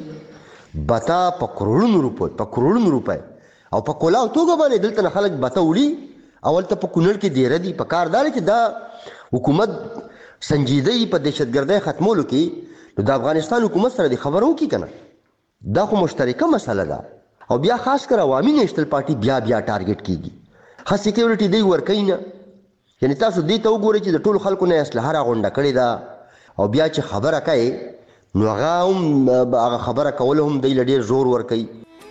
بتا په کروڑونو روپے او په کولاو توګه باندې دلته خلک بتا وړي اول ته په کونړ کې ډیر دي په کار دار چې دا حکومت سنجیده په دهشتګردۍ ختمولو کې نو د افغانستان حکومت سره د خبرو کې کنه دا خو مشترکه مسله ده او بیا خاص کر عوامي نېشنل پارټي بیا ټارګټ کیږي خاص سکیورټي دی ورکینه یعنی تاسو دې ته وګورئ چې د ټولو خلکو نه اسلحه راغونډه کړې ده او بیا چې خبره کوي نو هغه خبره کول هم دی ډېر زور ورکوي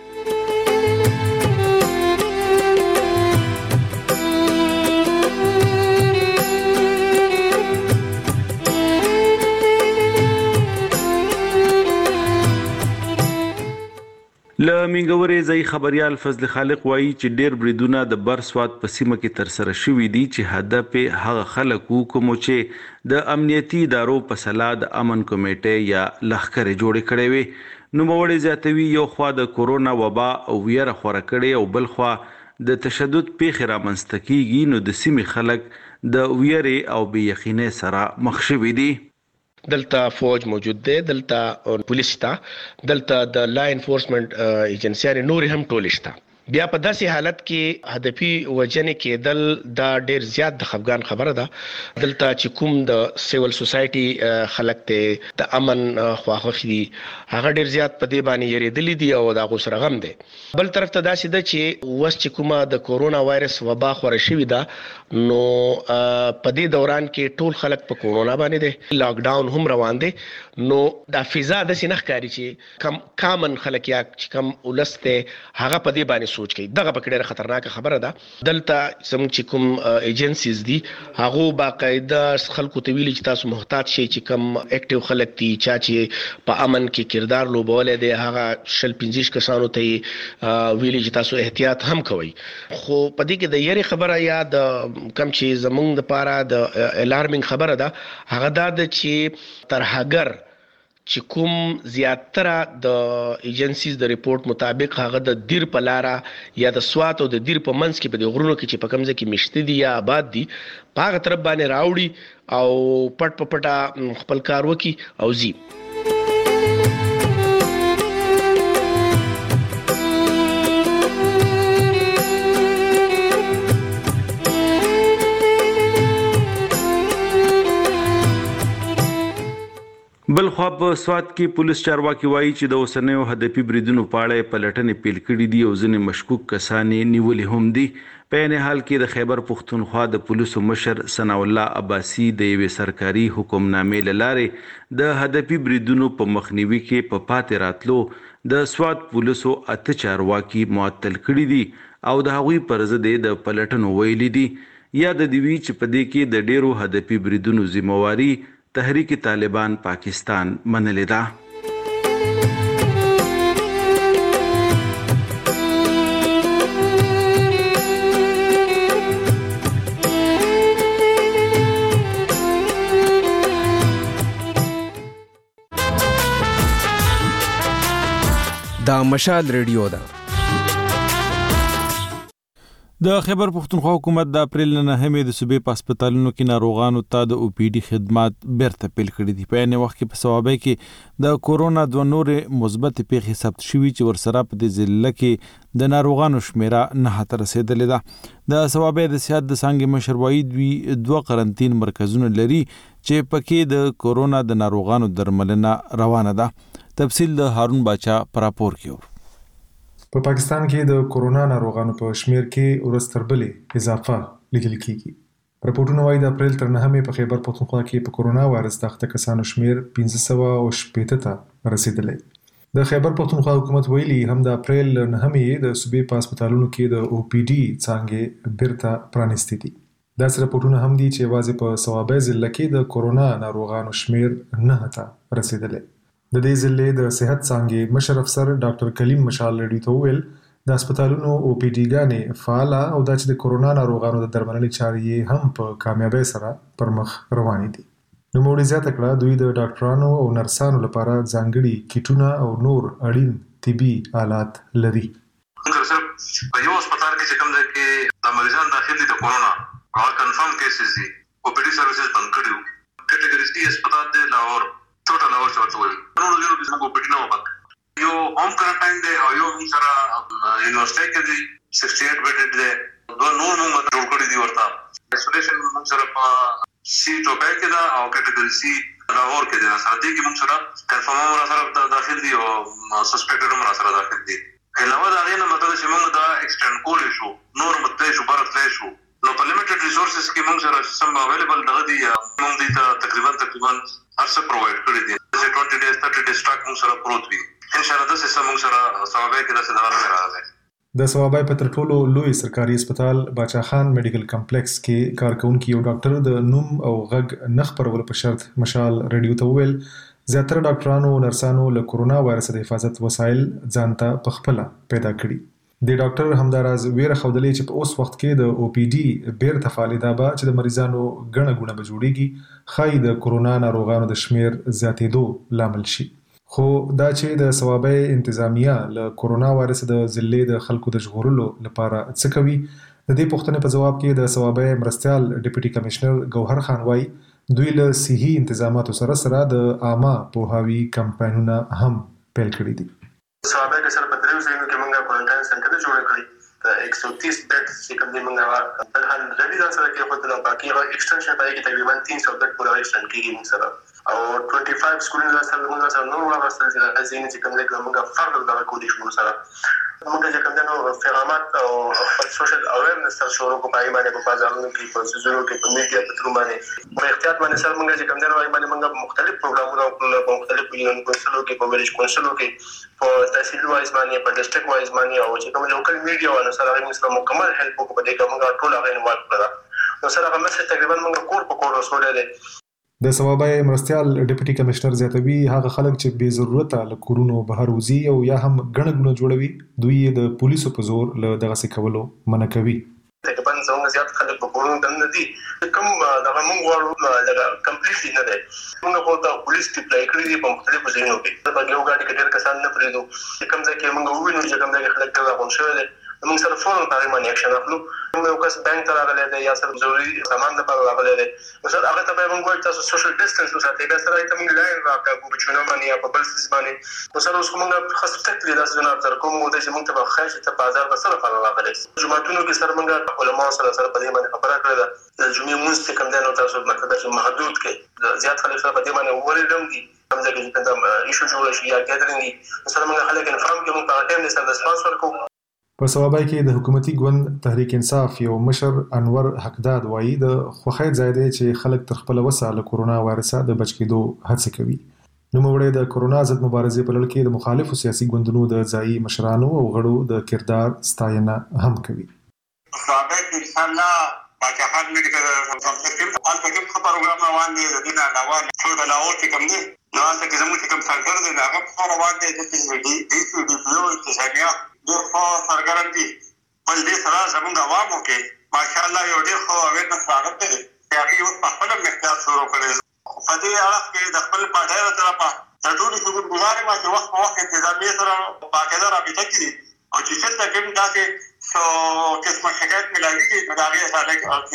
له منګورې ځای خبريال فضل خالق وایي چې ډېر بریدونه د بر سواد په سیمه کې تر سره شوي دي چې هدف یې هغه خلکو کوم چې د امنیتي ادارو په سلا د امن کمیټې یا لښکرې جوړې کړې وي نوموړی زیاتوي یو خوا د کورونا وبا او ویره خوره کړې او بل خوا د تشدد پیښې رامنځته کیږي نو د سیمې خلک د ویرې او بې یقینۍ سره مخ شوي دي دلته فوج موجود دی دلته پولیس شته دلته د لا انفورسمنت ایجنسیانې نورې هم ټولې شته بیا په داسې حالت کې هدفي وجنې کېدل دا ډېر زیات د خفګان خبره ده. دلته چې کوم د سیول سوسایټي خلک ته د امن خواخوخي دي هغه ډېر زیات په دې باندې یریدلي دي او دا غوسره غم دي. بل طرف ته داسې ده چې وس چې کومه د کورونا وایرس وبا خوره شوې ده نو په دې دوران کې ټول خلک په کورونا باندې دي، لاک ډاون هم روان دي. نو دا فضا د سینخ کاری چې کامن خلک یا چې کم ولسته هغه په دې باندې سوچ کوي. دغه په ډېره خطرناکه خبره ده. دلته زموږ چې کوم ایجنسیز دي هغه باقاعده خلکو ته ویلي چې تاسو محتاط شئ، چې کم اکټیو خلک دي چې په امن کې کردار لوبولې دي هغه 15 کسانو ته ویلي چې تاسو احتیاط هم کوئ. خو په دې کې د یری خبره یا د کم چې زموږ لپاره د الارمینګ خبره ده هغه دا ده چې ترهګر چې کوم زیاتره د ایجنسیز د ریپورت مطابق هغه د دیر په لاره یا د سوات او د دیر په منځ کې په د غرونو کې چې په کمزه کې مشته دي یا آباد دي په هغه طرف باندې راوړي او پټ پټه خپل کار وکي او زی. بل خو په سوات کې پولیس چارواکي وایي چې د اوسنیو هدفي بریدونو په اړه پلټنې پیل کړې دي او ځینې مشکوک کسان نیولې هم دي. په عین حال کې د خیبر پښتونخوا د پولیسو مشر ثنا الله عباسي د یوې سرکاري حکمنامې له لارې د هدفي بریدونو په مخنیوي کې په پاتې راتلو د سوات پولیسو 8 چارواکي معطل کړي دي او د هغوی پر ضد د پلټنو ویلي دي. یا د دوی چې په دې کې د ډیرو هدفي بریدونو ذمہواری تحریک طالبان پاکستان منلې ده. دا مشال ریډیو ده. د خیبر پښتونخوا حکومت د اپریل نه همې د صوبې په هسپتالونو کې ناروغانو ته د او پی ډي خدمات بیرته پیل کړي دي. په عین وخت کې په صوابۍ کې د کورونا 2 نورې مثبت پیښې ثبت شوي چې ورسره په دې ضلع کې د ناروغانو شمیره 9 ته رسیدلې ده. د صوابۍ د صحت د څانګې مشر وایي دوی 2 قرنطین مرکزونه لري چې پکې د کورونا د ناروغانو درملنه روانه ده. تفصیل د هارون باچا پر راپور کې. په پاکستان کې د کورونا ناروغانو په شمیر کې ورستر بلې اضافه لیدل کیږي. راپورټونه وايي د اپریل تر 9 په خیبر پښتونخوا کې په کورونا وایرس د اخته کسانو شمیر 1580 ته رسیدلی. د خیبر پښتونخوا حکومت ویلي هم د اپریل 9 د صوبې په هسپتالونو کې د او پی ډي څانګې بیرته پرانیستې دي. دا راپورټونه هم دي چې واځي په صوابۍ ضلع کې د کورونا ناروغانو شمیر 9 ته رسیدلی. د دې ضلع د صحت څانګې مشر افسر ډاکټر کلیم مشال ریډیو ته ویل د هسپتالونو او پی ډي ګانې فعال او د کورونا ناروغانو د درملنې چارې هم په کامیابی سره پر مخ روانې دي. نو موږ زیاته کړه دوی د ډاکټرانو او نرسانو لپاره ځانګړي کیټونه او نور اړین طبي آلات لري. په یو هسپتال کې چې کوم ځای کې د مریضان داخلي د کورونا او کنفرم کیسز دي او پی ډي سروسز بند کړیو. کټګوري سی هسپتال د لاهور ټوټل اور څه وایي نور یو کې څنګه پټ نه وبک یو ہوم کوارنټاین دی او یو سره یونیورسيټي کې دی 68 بیډ دی دوه نور موږ جوړ کړی دی ورته ایسولیشن موږ سره په سی ټوپای کې دا او کټګوري سی لاهور کې دی سره دی کې موږ سره کنفرم را سره داخل دی او سسپیکټډ هم را سره داخل دی. علاوه دا غینه مطلب چې موږ دا ایکسټند کولې شو نور متلې شو برتلې شو نو په لیمیټډ ریسورسز کې موږ سره سم اویلیبل دغه دی موږ دې ته تقریبا هرڅه پرووایډ کړی دي. 20 days 30 days سٹاک موږ سره پروت وي. ان شاء الله د سیستم موږ سره صوابۍ کې داسې دوام راځي. د صوابۍ په تر ټولو لوی سرکاري هسپتال باچا خان میډیکل کمپلیکس کې کارکونکي یو ډاکټر د نوم او غږ نه خپرولو په شرط مشال ریډیو ته وویل زیاتره ډاکټرانو او نرسانو له کورونا وایرس د حفاظت وسایل ځانته په خپل پیدا کړي. د ډاکټر همداراز ویره خودلې چې په اوس وخت کې د او پی ډي بیرته فعالیت به چې د مریضانو غنه غونه به جوړیږي خای د کورونا ناروغانو د شمیر زیاتېدو لامل شي. خو دا چې د صوابۍ انتظامیه له کورونا وایرس د ضلع د خلکو د ژغورلو لپاره څه کوي د دې پوښتنې په جواب کې د صوابۍ مرستيال ډیپټي کمشنر ګوهر خان وایي دوی له صحي انتظاماتو سره د عامه پوهاوی کمپاینونه هم پیل کړي دي. صوابۍ کې سره په دریو ځایونو کې موږ کوارنټاین سنټر جوړ کړی 130 بیڈ چې کوم دی موږ الحال ریډي دا سره کې خو د باقي ایکسټنشن پای کې تقریبا 300 بیڈ پورا ایکسټنډ کیږي موږ سره او 25 سکولونه سره موږ سره نور واغستل چې ځینې چې کوم دی موږ فرض دا کولی شو سره موږ چې کوم دی پیغامات او سوشل اویرنس سره شروع کو پای باندې په بازارونو کې په سيزونو کې په میډیا په تر باندې په احتیاط باندې سره موږ چې کوم دی باندې موږ مختلف پروګرامونه په مختلف یونین کونسلو کې په ویلیج کونسلو کې په تحصیل وایز باندې په ډیسټریکټ وایز باندې او چې کوم لوکل میډیا ونه سره موږ سره مکمل هیلپ وکړو په دې کې موږ ټول هغه انوالو کړو نو سره هغه مسله تقریبا موږ کور په کور وسولې د ثوابای مرستيال ډیپټي کمشنر زیاتوي هغه خلک چې بے ضرورت له کورونو بهر وزي او یا هم غنګونه جوړوي دوی د پولیسو په زور له دغه څه کولو منع کوي تقریبا څنګه زیات خلک په کورونو دنه دي کوم دغه موږ وړو لږه کمپلیټلی نه دی موږ په تا پولیس ډیپلای کړی دي په مختلفو ځایونو کې په یو ګاډي کې ډېر کسان نه پریدو کوم ځای کې موږ وینو چې کوم ځای کې خلک راغون شوی دي موږ سره فورن باندې باندې اکشن اخلو موږ یو کس بانک ته راغلی دی یا سره ضروري سامان لپاره راغلی دی نو سره هغه ته به موږ وایو تاسو سوشل ډیسټنس وساتئ بیا سره ته موږ لاین راکړو په چونه باندې یا په بل څه باندې نو سره اوس موږ خاص تکلیف داسې جناب تر کوم مو د چې موږ ته خاص ته بازار به سره فعال راغلی جمعهتونو کې سره موږ علماء سره په دې باندې خبره کړې ده د جمعې مونږ څخه کم دی نو تاسو مطلب چې محدود کې زیات خلک سره په دې باندې ورېدم دي کوم ځای کې کوم ایشو جوړ شي یا ګیدرینګ سره موږ خلک انفارم کوو په ټایم نشته د سپانسر کوو په ثوابای کې د حکومتي ګوند تحریک انصاف یو مشر انور حقداد وایي د خوخای ځای دی چې خلک تر خپل وسه له کورونا وایرس د بچ کېدو هڅه کوي نو موږ د کورونا ضد مبارزې په لړ کې د مخالفو سیاسي ګوندونو د ځایي مشرانو او غړو د کردار ستاینه هم کوي ثوابای کې ان شاء الله باچاحت میډیکل سنټر البته کوم پروګرام روان دي د دې علاوه ټول علاوه چې کوم دي نو هغه کې زموږ کوم سنټر دی هغه په روان دي چې دي یو اتحادیه د سرګرم دي بل دې سره زموږ عوامو کې ماشاءالله یو ډېر خو اویرنس راغلی دی چې هغه په خپل احتیاط شروع کړی په دې اړه کې د خپل پاډر طرفه د ټول شکرګزار ما چې وخت په وخت انتظامیه سره باقاعده رابطه کړي او چې څنګه کوم داسې سو قسمه شکایت ملاوي نو دا غي سره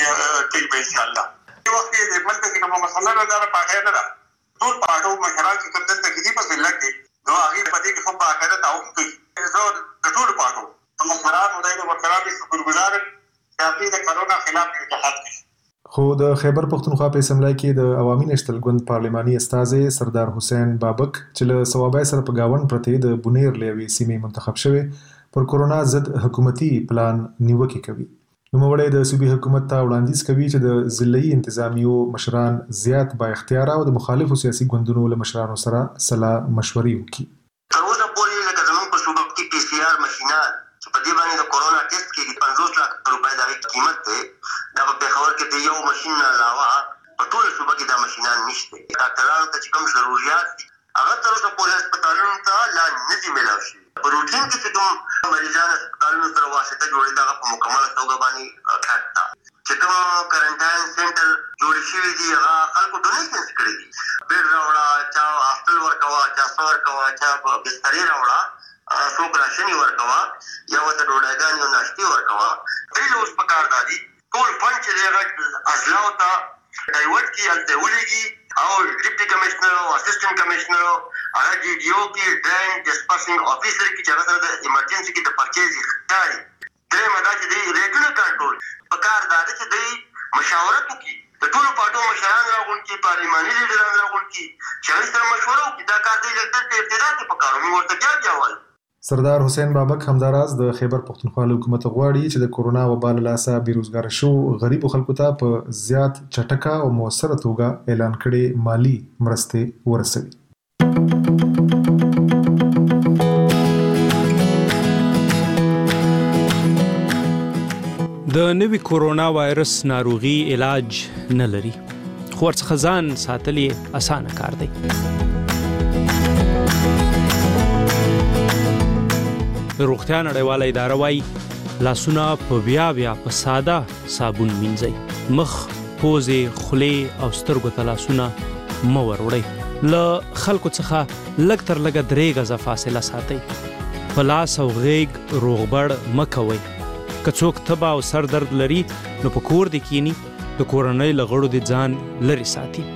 کوي به ان شاء الله یو وخت دې بل څه کومه مسله نه ده پاډر نه ده ټول پاډو مشران چې کوم دلته کې په ځل کې نو هغه په دې کې هم باقاعده تعاون کوي زه د ټول پاډو مشران ولای د ورکران شکرګزار چې د کرونا خلاف جهاد کوي خو د خیبر پختونخوا په اسمبلی کې د عوامي نشتل ګوند پارلماني استازي سردار حسین بابک چې له ثوابای سره په گاون پرته د بونیر لوي سیمې منتخب شوه پر کورونا ضد حکومتي پلان نیوکه کوي نو موږ د صوبې حکومت ته وړاندیز کوي چې د ضلعي انتظامیو مشران زیات با اختیار او د مخالفو سیاسي ګوندونو له مشرانو سره صلاح مشورې وکړي تر اوسه پورې لکه زموږ په صوبه کې پی سی آر ماشينات چې په دې باندې د کورونا ټیسټ کې 50 لک روپۍ د قیمت ده دا په خبر کې د یو ماشين نه علاوه په ټول صوبه کې دا ماشينان نشته ډاکټرانو ته کوم ضرورت دي هغه تر اوسه پورې هسپتالونو ته لا نه دي ملاوي شي په روټین کې چې کوم مریضان هسپتالونو سره واسطه جوړې دا په مکمل توګه باندې کاټه چې کوم کوارنټاین سنټر جوړ شوی دی هغه خلکو ډونیشنز کړی دي بیډ راوړه چا هاسپټل ورکوا چا سور کوا چا بسترې راوړه څوک راشنی ورکوا یا وته ډوډۍ یو ناشتي ورکوا دې اوس په کار دادي ټول فند چې هغه ازلاو ته ډایورټ کی الته ولېږي او ډیپټي کمشنر او اسسټنټ کمشنر هغه ډي ډي او کې ډاین ډسپاسینګ افیسر کې چې هغه د ایمرجنسي کې د پرچیز اختیاري درې مدا چې دی ریګولر کنټرول په کار دادي چې دی مشاورت وکړي د ټولو پارټو مشران راغون کې پارلماني لیډران راغون کې چې سره مشوره وکړي دا کار دی د ابتدا ته پکارو موږ ورته بیا وایو سردار حسین بابک همداراز د خیبر پختونخوا حکومت غواړي چې د کورونا وبا له لاسه بیروزګار شو غریب خلکو ته په زیات چټکه او موثره توګه اعلان کړي مالی مرستې ورسوي د نوي کورونا وایرس ناروغي علاج نه لري خو ورڅخه ځان ساتل یې اسانه کار دی د روغتیا نړیواله اداره وايي لاسونه په بیا په ساده صابون مینځئ مخ پوزې خولې او سترګو ته لاسونه مه وروړئ له خلکو څخه لږ تر لږه 3 غزه فاصله ساتئ په لاس او غیږ روغبړ مه کوئ که څوک تبه او سر درد لري نو په کور دې کینی د کورنۍ له غړو دې ځان لرې ساتي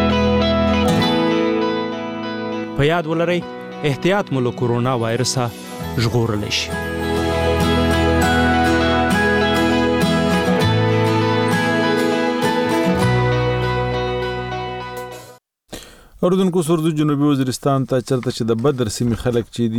په یاد ولرئ احتیاط مو له کورونا وایرسه ژغورلی شي. اردوونکو سردو جنوبي وزیرستان ته چرته چې د بدر سیمې خلک چې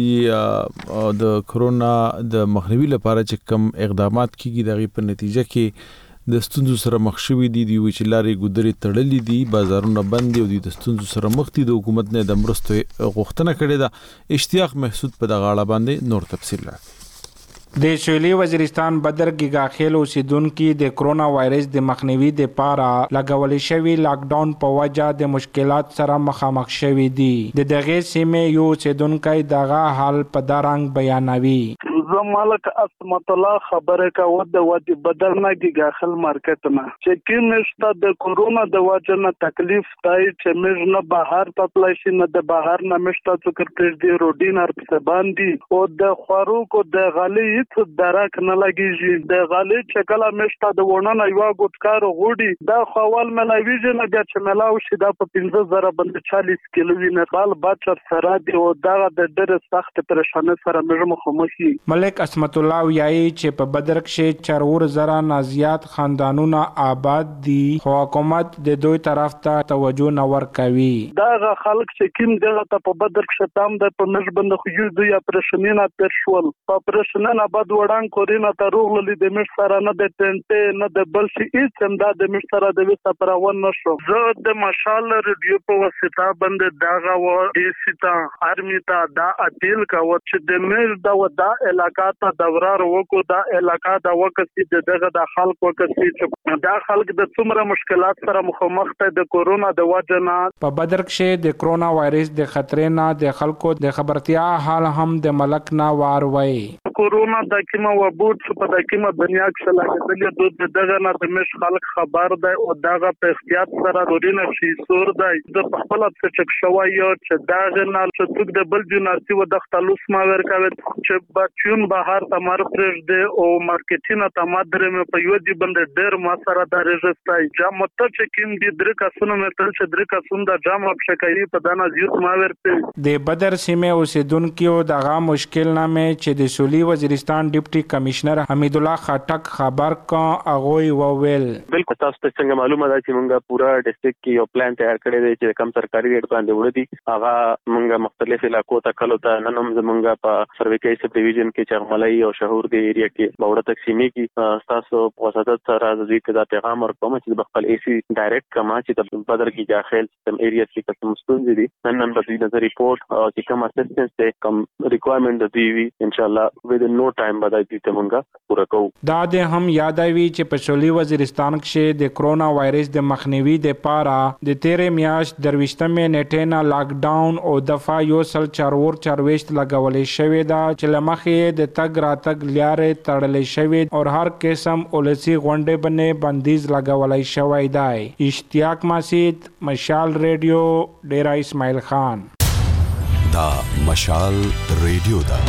دي د کرونا د مخنیوي لپاره چې کم اقدامات کیږي دغه په نتیجه کې د ستونزو سره مخ شوي دي دوی چې لارې ګودرې تړلې دي بازارونه بند دي او د ستونزو سره مخ دي د حکومت نه د مرستو غوښتنه کړې ده. اشتیاق محسود په دغه اړه باندې نور تفصیل راکړي. د سویلي وزیرستان بدر ګیګاخیل اوسیدونکو د کرونا وایرس د مخنیوي د پاره لګولې شوی لاک ډاون په وجه د مشکلات سره مخامخ شوي دي. د دغه سیمې یو اوسیدونکو دغه حال په دارنګ بیانوي. زمالک اسمت الله خبره کوي د ودی بدر نه ګیګاخیل مارکیټ نه چې کینشته د کرونا د وجه نه تکلیف تای چې موږ نه بهر تطلای شي نه د بهر نه مشته څوک دی روډینر په باندې او د خوراکو د غلي هیڅ درک نه لګیږي. د غلي چکلا مشته د ونه یو ګټکار غوډي دا خوال ملويږي نه چې ملاو شي دا په 15000 بند 40 کیلو وینه خال بچر سره دی او دا د ډېر سخت پریشانه سره موږ مخامخي. ملک اسمت الله ویایي چې په بدر کې 4000 نه زیات خاندانونه آباد دي خو حکومت د دوی طرف ته توجه نه ورکوي. دا خلک چې کوم دغه ته په بدر کې تام د په مش بند خو یو دوی اپریشنونه تر شول په اپریشنونه بعد وړاندې کورینا ته روغلي د مش سره نه د ټنټه نه د بل شي هیڅ هم د مش سره د وسه پرون نشو. زه د مشال ریډیو په واسطه باندې داغه و ایستا ارمی ته دا اپیل کوم چې د مش دا علاقه ته دورار وکړو دا علاقه دا وکړي چې دغه د خلک وکړي چې دا خلک د څومره مشکلات سره مخامخ ته د کورونا د وجه نه. په بدر کې د کرونا وایرس د خطر نه د خلکو د خبرتیا حال هم د ملک نه واروي. کورونا د کیمه وبود په د کیمه دنیا کې شلګل د دغه نه د مش خلک خبر دی او دغه په احتیاط سره ورینه شي سور دی د خپل څه چک شوی چې دغه نه چې څوک د بل جناسي و د خلوص ما ورکوي چې بچون بهر تمر فرش دی او مارکیټینه تمدره مې په یو دی بند ډېر ما سره د رجستای جام ته چې کیم دي درې کسونه مې تل چې درې کسونه د جام په شکایي په دانا زیوت ما ورته د بدر سیمه اوسیدونکو دغه مشکل نامه چې د سویلي وزیرستان ډیپټي کمشنر حمید الله خټک خبر کا اغوي وویل. بالکل تاسو ته څنګه معلومه ده چې موږ پورا ډیسټریکټ کې یو پلان تیار کړی دی چې کم سرکاري ریټ باندې وړي هغه موږ مختلف علاقو ته کلو ته نن هم موږ په سرویکای سب ډیویژن کې چغملای او شهور دی ایریا کې باور تقسیمي کې تاسو په وساتت سره د دې کې دا پیغام ورکوم چې د خپل ایسی ډایرکټ کما چې د بدر کې داخل سم ایریا کې کوم ستونزې دي نن د دې نظر ریپورت او چې کوم اسسټنس ته کوم ریکوایرمنت د دې ان شاء الله ود نو ټایم بعد دې ته مونږه پورا کوو. دا د هم یادوي چې په سویلي وزیرستان کې د کرونا وایرس د مخنیوي د پاره د 13 میاشت درويشتمه نیټه نه لاک ډاون او دفعه یو سل 4 لګولې شوې ده چې لمخې د تګ راتګ لارې تړلې شوې او هر قسم اولسي غونډې باندې بندیز لګولې شوې ده. اشتیاق مسید مشال ریډیو ډیرا اسماعیل خان. دا مشال ریډیو دا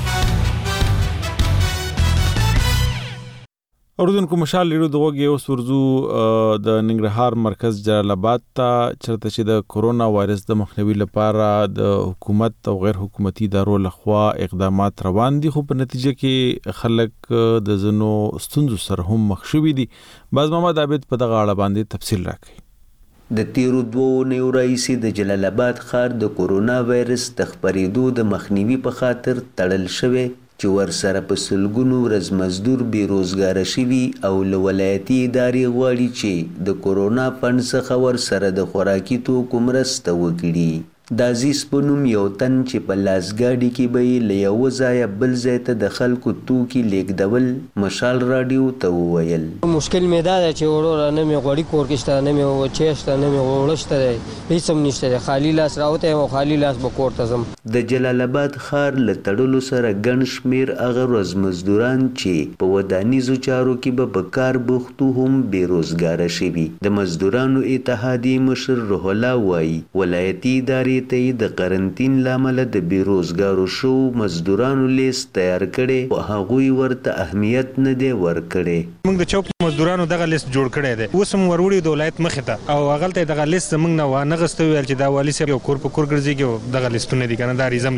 اردوونکو مشال ریډیو دغه اوس ورزو د ننګرهار مرکز جلال آباد ته چرته چې د کرونا وایرس د مخنیوي لپاره د حکومت او غیر حکومتي ادارو لخوا اقدامات روان دي خو په نتیجه کې خلک د زنو ستونزو سره هم مخ شوي دي. باز محمد عابد په دغه اړه باندې تفصیل راکړي. د تیرو 2 نیو رئیسي د جلال آباد ښار د کرونا وایرس د خپرېدو د مخنیوي په خاطر تړل شوی چې ورسره په سلګونو ورځ مزدور بیروزګاره شوي او له ولایتي ادارې غواړي چې د کرونا فند څخه ورسره د خوراکي توکو مرسته وکړي. د عزیز په نوم یو تن چې په لاسګاډي کې به یې له یوه ځایه بل ځای ته د خلکو توکي لیږدول مشال راډیو ته وویل. مشکل مې دا دی چې وروره نه مې غوړي کور کې شته نه مې چای شته نه مې اوړه شته دی هېڅ هم نشته دی خالي لاس راوتی یم او خالي لاس به کور ته ځم. د جلال آباد ښار له تړلو سره ګڼ شمېر هغه ورځ مزدوران چې په ودانیزو چارو کې به په کار بوختو هم بېروزګاره شوي. د مزدورانو اتحادیې مشر روح الله وایي ولایتي ادارې ته د قرنطین لامل د بیروزګارو شو مزدورانو لیست تیار کړي او هغوی ورته اهمیت نه دی ورکړي. موږ د چوک مزدورانو دغه لیست جوړ کړی دی اوس هم وروړي د ولایت مخې ته او هغه ته دغه لیست موږ نه وانه غوښتو ویل چې دا والي صاحب یو کور په کور ګرځي دغه لیستونه دي کنه دا ریزم لیکل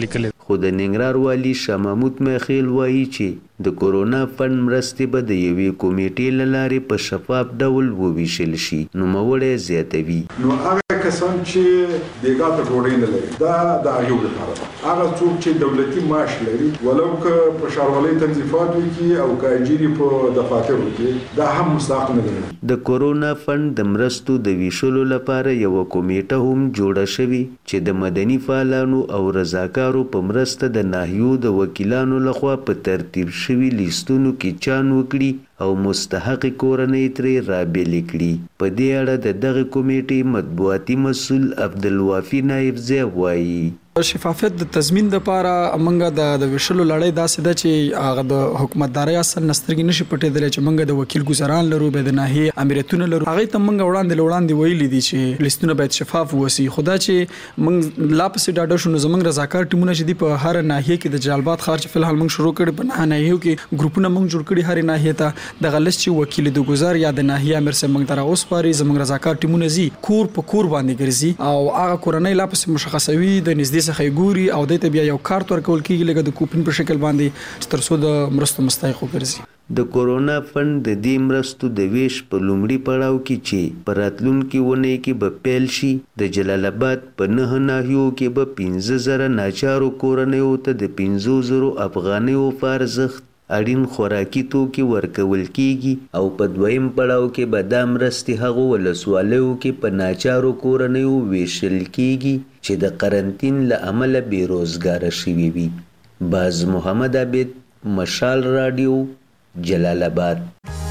خو د ننګرهار والي شاه محمود میخیل وایي چې د کورونا فند مرستې به د یوې کمیټې له لارې په شفاف ډول وویشل شي. نوموړی زیاتوي نو هغه کسان چې بیګا ته ډوډۍ نه لري دا د هغو لپاره ده. هغه څوک چې دولتي معاش لري ولو که په ښاروالۍ تنظیفات وکړي او که اجیر په دفاتر وکړي دا هم مستحق نه دي. د کورونا فند د مرستو د ویشلو لپاره یوه کمیټه هم جوړه شوې چې د مدني فعالانو او رضاکارو په مرسته د ناحیو د وکیلانو لخوا په ترتیب شوي لیستونو کې چان وکړي او مستحق کورنۍ ترې رابېلې کړي. په دې اړه د دغه کمیټې مطبوعاتي مسؤل عبدالوافي نایبزی وایي شفافیت د تضمین لپاره موږ د ویشلو لړۍ داسې ده چې هغه د حکومتداري اصل نسترګې نشي پټېدلی چې موږ د وکیل ګزاران لرو به د ناحیې امریتونه لرو هغه ته موږ وړاندې ویلي دي چې لیستونه باید شفاف وسی. خدا چې موږ لا پسې ډاډه شو نو زموږ رضاکار ټیمونه چې دي په هر ناحیه کې د جلالباد ښار چې فلحال موږ شروع کړي په ناحیو کې ګروپونه موږ جوړ کړي هر ناحیه ته د غلس چې وکیل د گزار یا د ناحیه امر سره موږ تر اوس پاري زموږ رضاکار ټیمونه زی کور په کور باندې ګرځي او هغه کورنۍ لا پسې مشخصوي د نږدې څخه ګوري او دته بیا یو کارت ورکول کیږي لکه د کوپن په شکل باندې تر څو د مرستو مستحق وګرځي. د کورونا فند د دې مرستو د ویش په لومړي پړاو کې چې په راتلونکي اونۍ کې به پیل شي د جلال آباد په 9 ناحیو کې به 15,000 ناچارو کورنیو ته د 15,000 افغانیو په ارزښت اړین خوراکي توکي ورکول کیږي او په دویم پړاو کې به دا مرستې هغو ولسوالیو کې په ناچارو کورنیو ویشل کیږي چې د قرنطین له امله بیروزګاره شوي وي. باز محمد عابد، مشال رادیو، جلال آباد.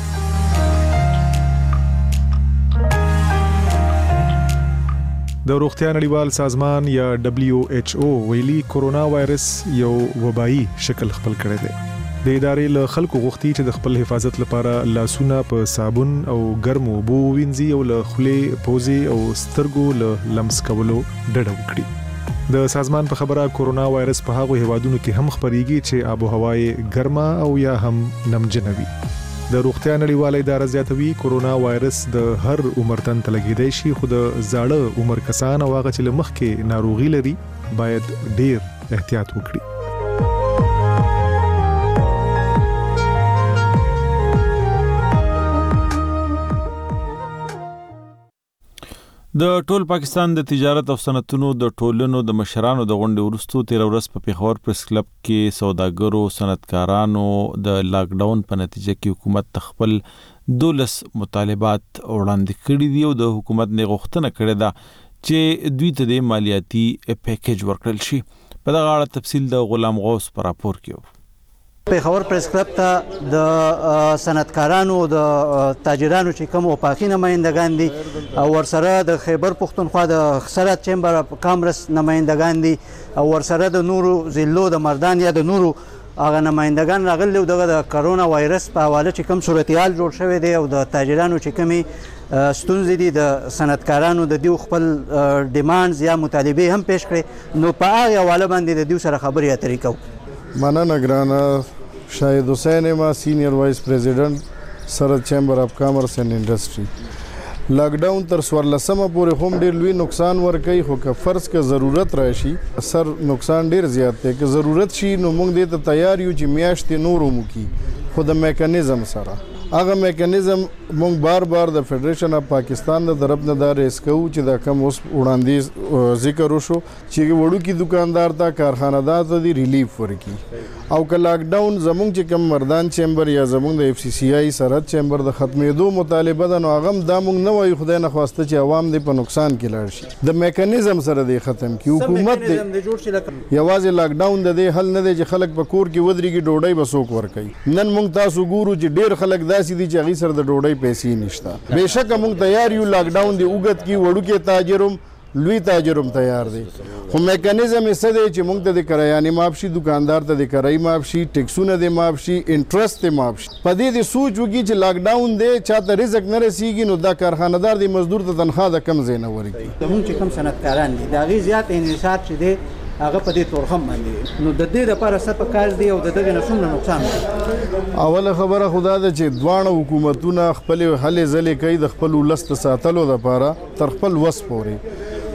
د روغتیا نړیوال سازمان یا WHO ویلي کورونا وایرس یو وبایي شکل خپل کړی دی. د ادارې له خلکو غوښتي چې د خپل حفاظت لپاره لاسونه په صابون او ګرمو اوبو وینځي او له خولې، پوزې او سترګو له لمس کولو ډډه وکړي. د سازمان په خبره کورونا وایرس په هغو هیوادونو کې هم خپریږي چې آب و هوا یې ګرمه او یا هم نمجنه وي. د روغتیا نړیواله اداره زیاتوي کورونا وایرس د هر عمر تن ته لګیدای شي خو د زاړه عمر کسان او هغه چې له مخکې ناروغي لري باید ډیر احتیاط وکړي. د ټول پاکستان د تجارت او صنعتونو د ټولنو د مشرانو د غونډې وروسته 13 ورځ په پیښور پریس کلب کې سوداګرو صنعتکارانو د لاک ډاون په نتیجه کې حکومت خپل 12 مطالبات وړاندې کړي دي او د حکومت نه غوښتنه کړې ده چې دوی ته د مالیاتي پیکیج ورکړل شي. په دغه اړه تفصیل د غلام غوث پر راپور کې. پیښور پریس کلب ته د صنعتکارانو د تاجرانو چې کوم وفاقي نمائندگان دي او ورسره د خیبر پښتونخوا د خسرت چیمبر اف کامرس نمائندگان دي او ورسره د نورو ضلعو د مردان یا د نورو هغه نمائندگان راغلي دغه د کرونا وایرس په حواله چې کوم صورتحال جوړ شوی دی او د تاجرانو چې کومي ستونزې دي د صنعتکارانو د دیو خپل ډیمانډز یا مطالبه هم پیش کړي نو په هغه حواله باندې د دیو سره خبرې اترې کوو. مننه ګرانه. شاهد حسین ما سینیئر وایس پریزیډنټ سرحد چیمبر اف کامرس اینڈ انډسټری. لاک ډاون تر 14مه پورې هم ډیر لوی نقصان ورکوي خو که فرض که ضرورت راشي سر نقصان ډیر زیات دی. که ضرورت شي نو موږ دې ته تیار یو چې میاشتې نور وکړي خو د میکانیزم سره هغه میکانیزم موږ بار بار د فدریشن اف پاکستان د طرف نه دا ریس کوو چې دا کم اوس وړاندې ذکر وشو چې وړوکي دکاندار ته کارخانه‌دار ته دی ریلیف ورکړي او که لاک ډاون زموږ چې کم مردان چیمبر یا زموږ د FCCI سرحد چیمبر د ختمېدو مطالبه ده نو هغه دا موږ نه وایو خدای نه خواسته چې عوام دې په نقصان کې لاړ شي. د میکانیزم سره دی ختم کی حکومت دی یوازې لاک ډاون د دې حل نه دی چې خلک په کور کې ودرېږي ډوډۍ به څوک ورکوي. نن موږ تاسو ګورو چې ډیر خلک داسې دي چې هغې سره د ډوډۍ پیسې نشته. بېشکه موږ تیار یو لاک ډاون دی اوږد کي وړوکې تاجرم لوی تاجرم تیار دی خو میکانیزم یې څه دی چې موږ ته د کرایانې معاف شي دکاندار ته د کرایي معاف شي ټیکسونه دې معاف شي انټرست دې معاف شي. په دې دې سوچ وکړي چې لاک ډاون دی چاته رزق نه رسیږي نو دا کارخانه‌دار دی مزدور ته تنخواه د کم ځای نه ورکړي. زموږ چې کوم صنعتکاران دي د هغې زیات انحصار چې دی هغه په دې تورخم باندې نو د دې لپاره څه پکار دی او د دغه نه څومره نقصان دی. اوله خبره خو دا ده چې دواړه حکومتونه خپلې هلې ځلې کوي د خپل ولس د ساتلو دپاره تر خپل وس پورې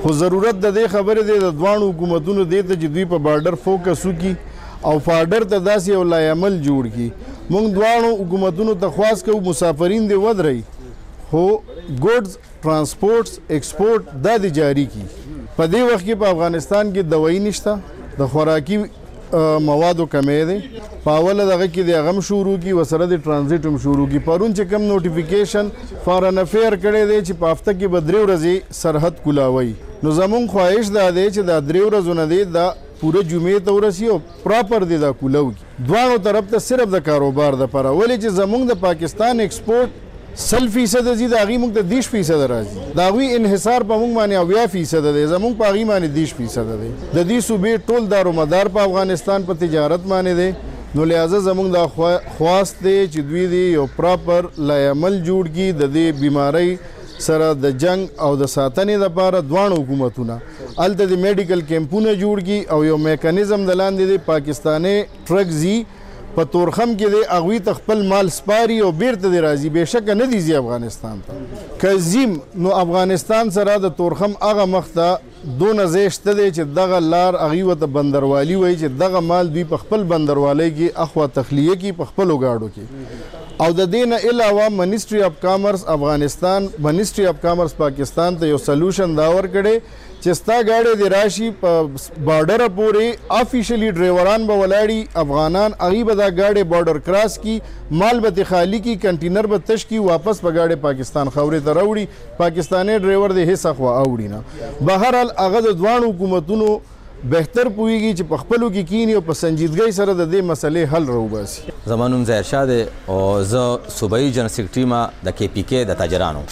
خو ضرورت د دې خبرې دی د دواړو حکومتونو دې ته چې دوی په بارډر فوکس وکړي او بارډر ته داسې یو لایعمل جوړ کړي. موږ دواړو حکومتونو ته خواست کوو مسافرین دې ودرئ خو ګوډز ترانسپورټس ایکسپورټ دا دې جاري کړي. په دې وخت کې په افغانستان کې دوایي نشته، د خوراکي موادو کمی دی. په اوله دغه کې د هغه هم شروع کړي ورسره د ټرانزیټ هم شروع کړي. پرون چې کوم نوټیفیکیشن فارن افیر کړی دی چې په هفته کې به 3 ورځې سرحد کولاوي، نو زمونږ خواهش دا دی چې دا 3 ورځو نه دی دا پوره جمعې ته ورسي او پراپر دی دا کولاو کړي دواړو طرف ته صرف د کاروبار دپاره. ولې چې زمونږ د پاکستان ایکسپورټ 100% ځي، د هغې موږ ته 30% راځي، د هغوی انحصار په موږ باندې 80% دی، زمونږ په هغې باندې 30% دی. د دې صوبې ټول دارومدار په افغانستان په تجارت باندې دی، نو لہذا زمونږ دا خواست دی چې دوی دی یو پراپر لایعمل جوړ کړي د دې بیمارۍ سره د جنگ او د ساتنې لپاره. دواړو حکومتونه هلته د میډیکل کیمپونه جوړ کړي او یو میکانیزم د لاندې دی پاکستاني ټرک ځي په تورخم کې دی، هغوی ته خپل مال سپاري او بیرته دی راځي، بېشکه نه دی ځي افغانستان ته. که ځیم نو افغانستان سره د تورخم هغه مخ ته دونه ځای شته دی چې دغه لار هغوی ورته بندروالي وایي چې دغه مال دوی په خپل بندروالۍ کې اخوا تخلیه کړي په خپلو ګاډو کې. او د دې نه علاوه منسټري اف کامرس افغانستان منسټري اف کامرس پاکستان ته یو سلوشن دا ورکړی چې ستا گاڑی دی راشي په بارډر پورې افیشلی ډرایوران به ولاړي افغانان، هغوی به دا گاڑی بارډر کراس کی، مال به ترې خالي کی، کنټینر به تش کی، واپس به گاڑی پاکستان خاورې ته راوړي، پاکستاني ډرایور دی هیڅ اخوا اوړي نه. بهرحال هغه د دواړو حکومتونو بهتر پوهیږي چې په خپلو کې کینی او په سنجیدګۍ سره د دې مسلې حل راوباسي. زما نوم ظاهر شاه دی او زه صوبایي جنرال سیکرټري ما د KPK د تاجرانو.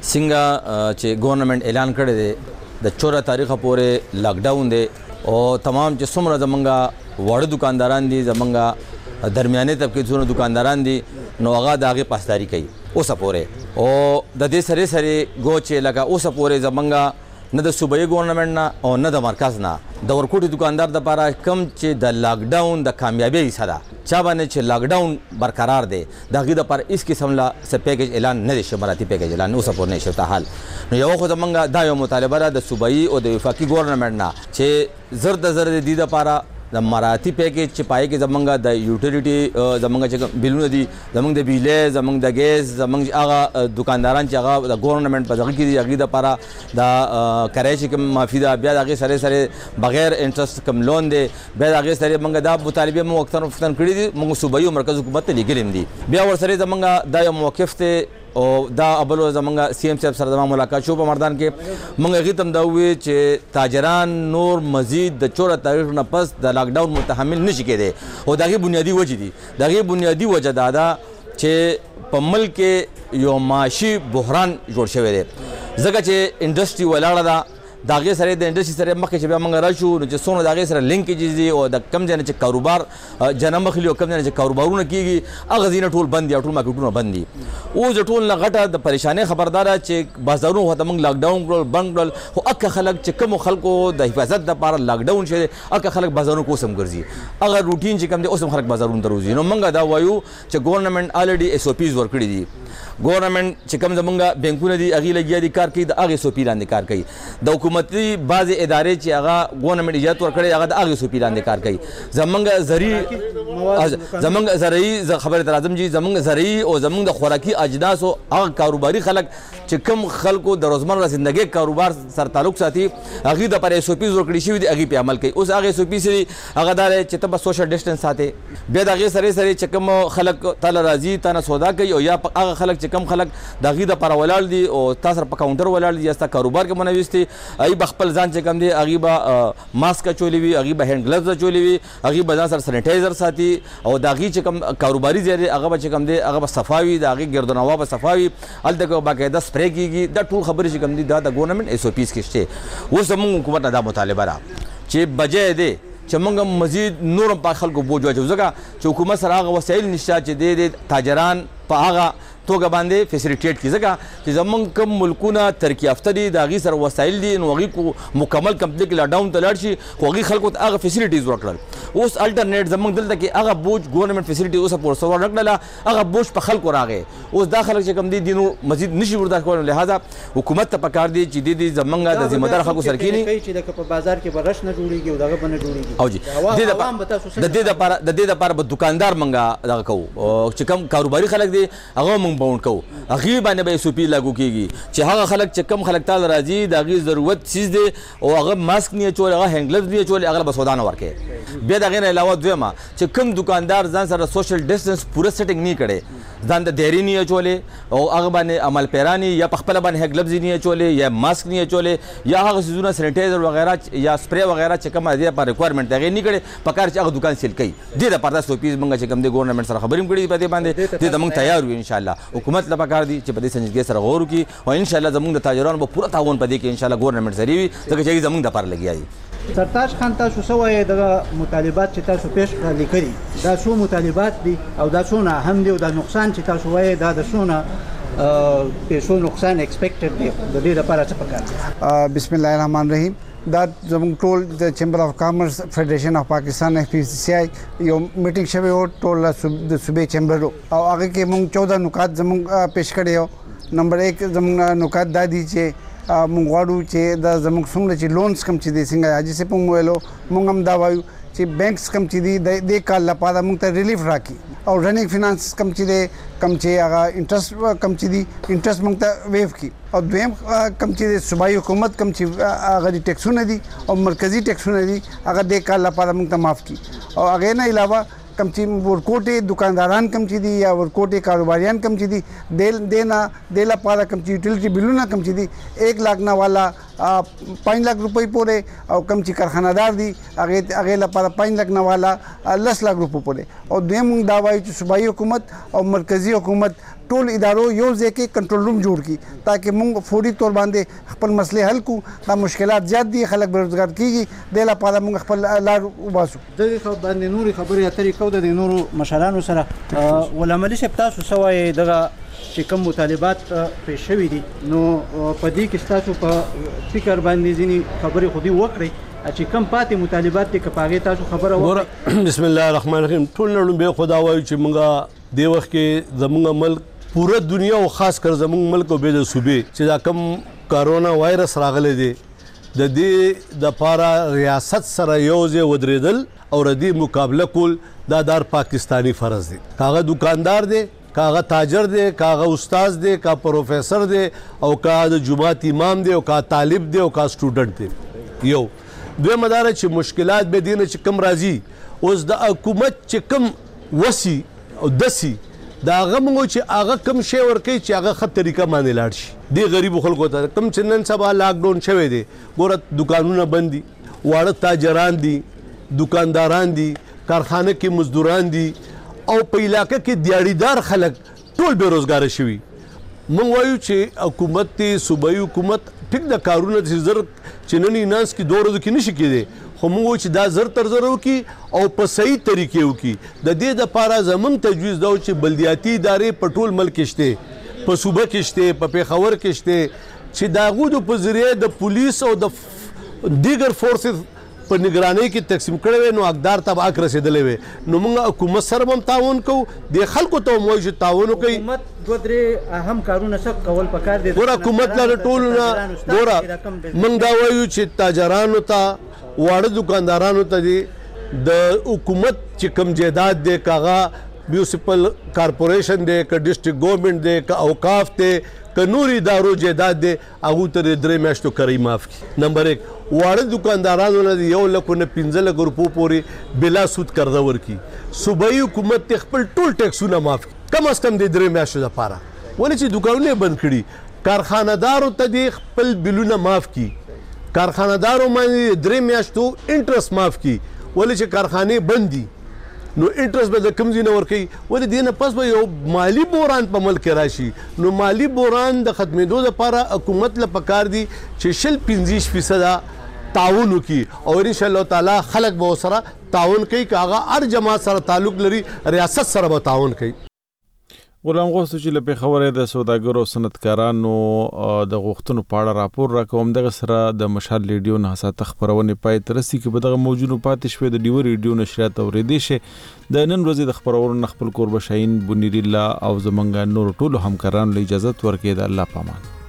څنګه چې ګورنمنټ اعلان کړی دی د 14 تاریخه پورې لاکډاون دی او تمام چې څومره زمونږ واړه دکانداران دي، زمونږ درمیاني طبقې څونه دکانداران دي، نو هغه د هغې پاسداري کوي اوسه پورې. او د دې سره سره ګو چې لکه اوسه پورې زمونږ نه د صوبایي ګورنمنټ نه او نه د مرکز نه د ورکوټي دکاندار دپاره کم چې د لاکډاون د کامیابۍ حصه ده چا باندې چې لاکډاون برقرار دی د هغې دپاره هېڅ قسم له څه پیکیج اعلان نه دی شوی، مراتي پیکیج اعلان اوسه پورې نه شوی حال. نو یوه خو زمونږ دا یو مطالبه ده د صوبایي او د وفاقي ګورنمنټ نه چې زر د زر د دې دپاره د مراتي پیکیج چې پای کې زمونږ د یوټیلیټي زمونږ چې بیلونه دي، زمونږ د بیلې، زمونږ د ګیس، زمونږ هغه دکانداران چې هغه د ګورنمنټ په دغه کې دي هغې دپاره د کرایې چې کوم معافي ده، بیا د هغې سره سره بغیر انټرسټ کوم لون دی، بیا د هغې سره موږ دا مطالبې مو وختن کړي دي، موږ صوبایي او مرکز حکومت ته لیږلي هم دي. بیا ورسره زمونږ دا یو موقف دی او دا ابلو زمونږ CM صاحب سره زما ملاقات شو په مردان کې. موږ هغې ته هم دا وویل چې تاجران نور مزید د 14 تاریخ نه پس د لاکډاون متحمل نشي کېدی او د هغې بنیادي وجې دي. د هغې بنیادي وجه دا ده چې په ملک کې یو معاشي بحران جوړ شوی دی، ځکه چې انډسټري ولاړه ده. د هغې سره د انډسټري سره مخکې چې بیا موږ راشو نو چې څومره د هغې سره لینکیجز دي او د کم ځای نه چې کاروبار جنه مخلي او کم ځای نه چې کاروبارونه کېږي هغه ځایونه ټول بند دي او ټول مارکېټونه بند دي. اوس د ټول نه غټه د پریشانۍ خبرداره چې بازارونه ورته موږ لاکډاون کړل، بند کړل، خو اکه خلک چې کومو خلکو د حفاظت دپاره لاکډاون شوی دی اکه خلک بازارونو کې اوس هم ګرځي، هغه روټین چې کوم دی اوس هم خلک بازارونو ته روځي. نو موږ دا وایو چې ګورنمنټ الریډي SOPs ورکړي دي، ګورنمنټ چې کوم زمونږ بینکونه دي هغې لګیا دي کار کوي، د هغې SOP لاندې کار کوي. د حکومتي بعضې ادارې چې هغه ګورنمنټ اجازت ورکړی هغه د هغې SOP لاندې کار کوي. زمونږ زرعي خبرې ته راځم جي، زمونږ زرعي او زمونږ د خوراکي اجناسو هغه کاروباري خلک چې کوم خلکو د روزمره زندګۍ کاروبار سره تعلق ساتي هغې دپاره SOPs ورکړي شوي دي، هغې پې عمل کوي. اوس هغه SOPs دي هغه دا دی چې ته به سوشل ډسټنس ساتې، بیا د هغې سره سره چې کوم خلک تاله راځي تا نه سودا کوي او یا هغه خلک چې کم خلک د هغې دپاره ولاړ دي او تا سره په کاونټر ولاړ دي یا ستا کاروبار کې منوس دي، هغوی به خپل ځان چې کوم دی هغوی به ماسک اچولی وي، هغوی به هینډ ګلوز اچولی وي، هغوی به ځان سره سینیټایزر ساتي او د هغې چې کوم کاروباري ځای دی هغه به چې کوم دی هغه به صفا وي، د هغې ګرد و نوا به صفا وي، هلته کې باقاعده سپری کېږي. دا ټول خبرې چې کوم دي دا د ګورنمنټ SOPs کې شته. اوس زموږ حکومت نه دا مطالبه ده چې بجای دی چې موږ مزید نور هم په خلکو بوج واچوو، ځکه چې حکومت سره هغه وسایل نشته چې د تاجران په هغه توګه باندې فیسیلیټیټ کړي ځکه چې زمونږ کوم ملکونه ترقي یافته دي د هغې سره وسایل دي نو هغې مکمل کمپلیټ لاکډاون ته لاړ شي خو هغې خلکو ته هغه فیسیلیټیز ورکړل اوس الټرنیټ زمونږ دلته کې هغه بوج ګورنمنټ فیسیلیټي اوسه پورې سره ورکړله هغه بوج په خلکو راغی اوس دا خلک چې کوم دي نو مزید نشي برداشت کولی لهذا حکومت ته پکار دی چې دې زمونږ د ذمه دار خلکو سره کښېني چې لکه په بازار کې به رش نه جوړېږي او دغه به نه جوړېږي او جی د دې دپاره به دوکاندار موږ دغه کوو چې کوم کاروباري خلک دي هغه موږ باونډ کوو هغې باندې به SOP لاګو کېږي چې هغه خلک چې کم خلک تاله راځي د هغې ضرورت چیز دی او هغه ماسک نه اچولی هغه هینډ ګلفز نه اچولی هغه به سودا نه ورکوي بیا د هغې نه علاوه دویمه چې کوم دوکاندار ځان سره سوشل ډسټنس پوره سیټینګ نه کړی ځان د دیرې نه اچولی او هغه باندې عمل پیرانی یا په خپله باندې هینډ ګلفز نه اچولی یا ماسک نه اچولی یا هغه څیزونه سینیټایزر وغیره یا سپری وغیره چې کومه دې لپاره ریکوایرمنټ د هغې نه کړی په کار چې هغه دوکان سیل کوي دې دپاره دا SOPs موږ چې کوم دی ګورنمنټ سره خبرې هم کړي دي په دې باندې دې ته موږ تیار یو انشاءالله حکومت له پکار دي چې په دې سنجیدګۍ سره غور وکړي او انشاءالله زموږ د تاجرانو به پوره تعاون په دې کې انشاءالله ګورنمنټ سره وي ځکه چې هغې زموږ دپاره لګیا دي سرتاج خان تاسو څه وایئ دغه مطالبات چې تاسو پیش لیکلي دا څو مطالبات دي او دا څونه اهم دي او دا نقصان چې تاسو وایئ دا د څونه پیسو نقصان ایکسپیکټډ دی د دې لپاره څه پکار دي بسم الله الرحمن الرحیم دا زموږ ټول د چیمبر اف کامرس فیډریشن اف پاکستان FPCI یو میټینګ شوی و ټول د صوبې چیمبرو او هغه کې موږ 14 نکات زموږ پیش کړي یو نمبر 1 زموږ نکات دا دي چې موږ غواړو چې د زموږ څومره چې لونز کم چې دي څنګه حاجي صاحب هم ویلو موږ هم دا وایو چې بینکس کم چې دي د کال لپاره موږ ته ریلیف راکړي او رننګ فینانس کم چې دي کم چې هغه انټرست کم چې دي انټرست موږ ته ویو کړي او دویم کم چې صوبایي حکومت کم چې هغه ټیکسونه دي او مرکزی ټیکسونه دي هغه د کال لپاره موږ ته معاف کړي او هغه نه علاوه کم چې ورکوټي دکانداران کم چې دي یا ورکوټي کاروباریان کم چې دي د لپاره کم چې یوټیلیټي بلونه کم چې دي 1 लाख نه والا 5 लाख रुपए پورې او کم چې کارخانه‌دار دي هغه لپاره 5 लाख نه والا 10 लाख रुपए پورې او دویم دا وایي چې صوبایي حکومت او مرکزی حکومت ټول ادارو یو ځای کې کنټرول روم جوړ کړي تاکي موږ فوري تور باندې خپل مسلې حل کو دا مشکلات زیات دي خلک بیروزګار کیږي د لپاره موږ خپل لار وباسو دغه باندې نوري خبرې اترې کو د نورو مشرانو سره ولعملي شپ تاسو سوای دغه چې کوم مطالبات پیش شوي دي نو په دې کې تاسو په فکر باندې ځینی خبرې خودي وکړي چې کوم پاتې مطالبات دي کپاغه تاسو خبره وکړه بسم الله الرحمن الرحیم ټول نړۍ به خدا وایي چې موږ د وخت کې زموږ ملک پوره دنیا او خاص کر زموږ ملک او به د صوبې چې دا کم کرونا وایرس راغلی دی د دې د پاره ریاست سره یوځای ودرېدل او ردی مقابله کول دا دار پاکستانی فرض دی کاغه دکاندار دی کاغه تاجر دی کاغه استاد دی کا پروفیسر دی او کا د جماعت امام دی او کا طالب دی او کا سټوډنټ دی یو دوی مدار چې مشکلات به دینه چې کم راځي اوس د حکومت چې کم وسی او دسی دا غمو چې هغه کم شی ورکي چې هغه خط طریقه باندې لاړ شي دی غریب خلکو ته کم چنن سبا لاک ډاون شوی دی ګوره دکانونه بندي واړه تاجران دي دکانداران دي کارخانه کې مزدوران دي او په علاقې کې دیاړیدار خلک ټول بیروزګار شوي مونږ وایو چې حکومت صوبایي حکومت ټیک د کارونه چې زر چننی ناس کې دوه ورځې کې نشي کېدی خو موږ چې دا زر تر زر وکړي او په صحیح طریقې وکړي د دې دپاره زموږ تجویز دا چې بلدیاتي ادارې په ټول ملک کې شته په صوبه کې شته په پېښور کې شته چې د هغو د په ذریعه د پولیس او د دیگر فورسز په نگرانی کې تقسیم کړی وي نو حقدار ته به حق رسېدلی وي نو موږ حکومت سره هم تعاون کوو د خلکو ته هم وایو چې تعاون وکړي حکومت دوه درې اهم کارونه څه کول پکار دي ګوره حکومت له ټولو نه ګوره موږ دا وایو چې تاجرانو ته واړه دکاندارانو ته دي د حکومت چې کم جایداد دی کاغه میونسپل کارپوریشن دی که ډسټرکټ ګورنمنټ دی که اوقاف دی که نوري ادارو جایداد دی هغو ته د 3 میاشتو کرایي معاف کړي نمبر 1 واړه دکاندارانو نه 1 لک نه 15 لک روپو پورې بلا سود قرضه ورکړي صوبایي حکومت خپل ټول ټیکسونه معاف کړي کم از کم د 3 میاشتو لپاره ولې چې دکانونه بند کړي کارخانه‌دارو ته د خپل بلونه معاف کړي کارخانه‌دارو باندې 3 میاشتو انټرست معاف کړي ولې چې کارخانې بند دي نو انټرست به د کم ځای نه ورکوي ولې دې نه پس به یو مالي بحران په ملک کې راشي نو مالي بحران د ختمېدو لپاره حکومت له پکار دي چې 25% تعاون وکړي او انشاءالله تعالی خلک به ورسره تعاون کوي که هغه هر جماعت سره تعلق لري ریاست سره به تعاون کوي غلام غوستو چې له پیښورې د سوداګرو صنعتکارانو د غوښتنو په اړه راپور راکوم دغه سره د مشال ریډیو نه حساسه خبرونه پای تر رسي کې به دغه موجودو پاتې شوې د ډیو ریډیو نشریات اورېدې شي د نن ورځې د خبرونو خپل قرب شاهین بنیر الله او زمنګ نور ټولو همکارانو له اجازه ورکړي د الله پامان.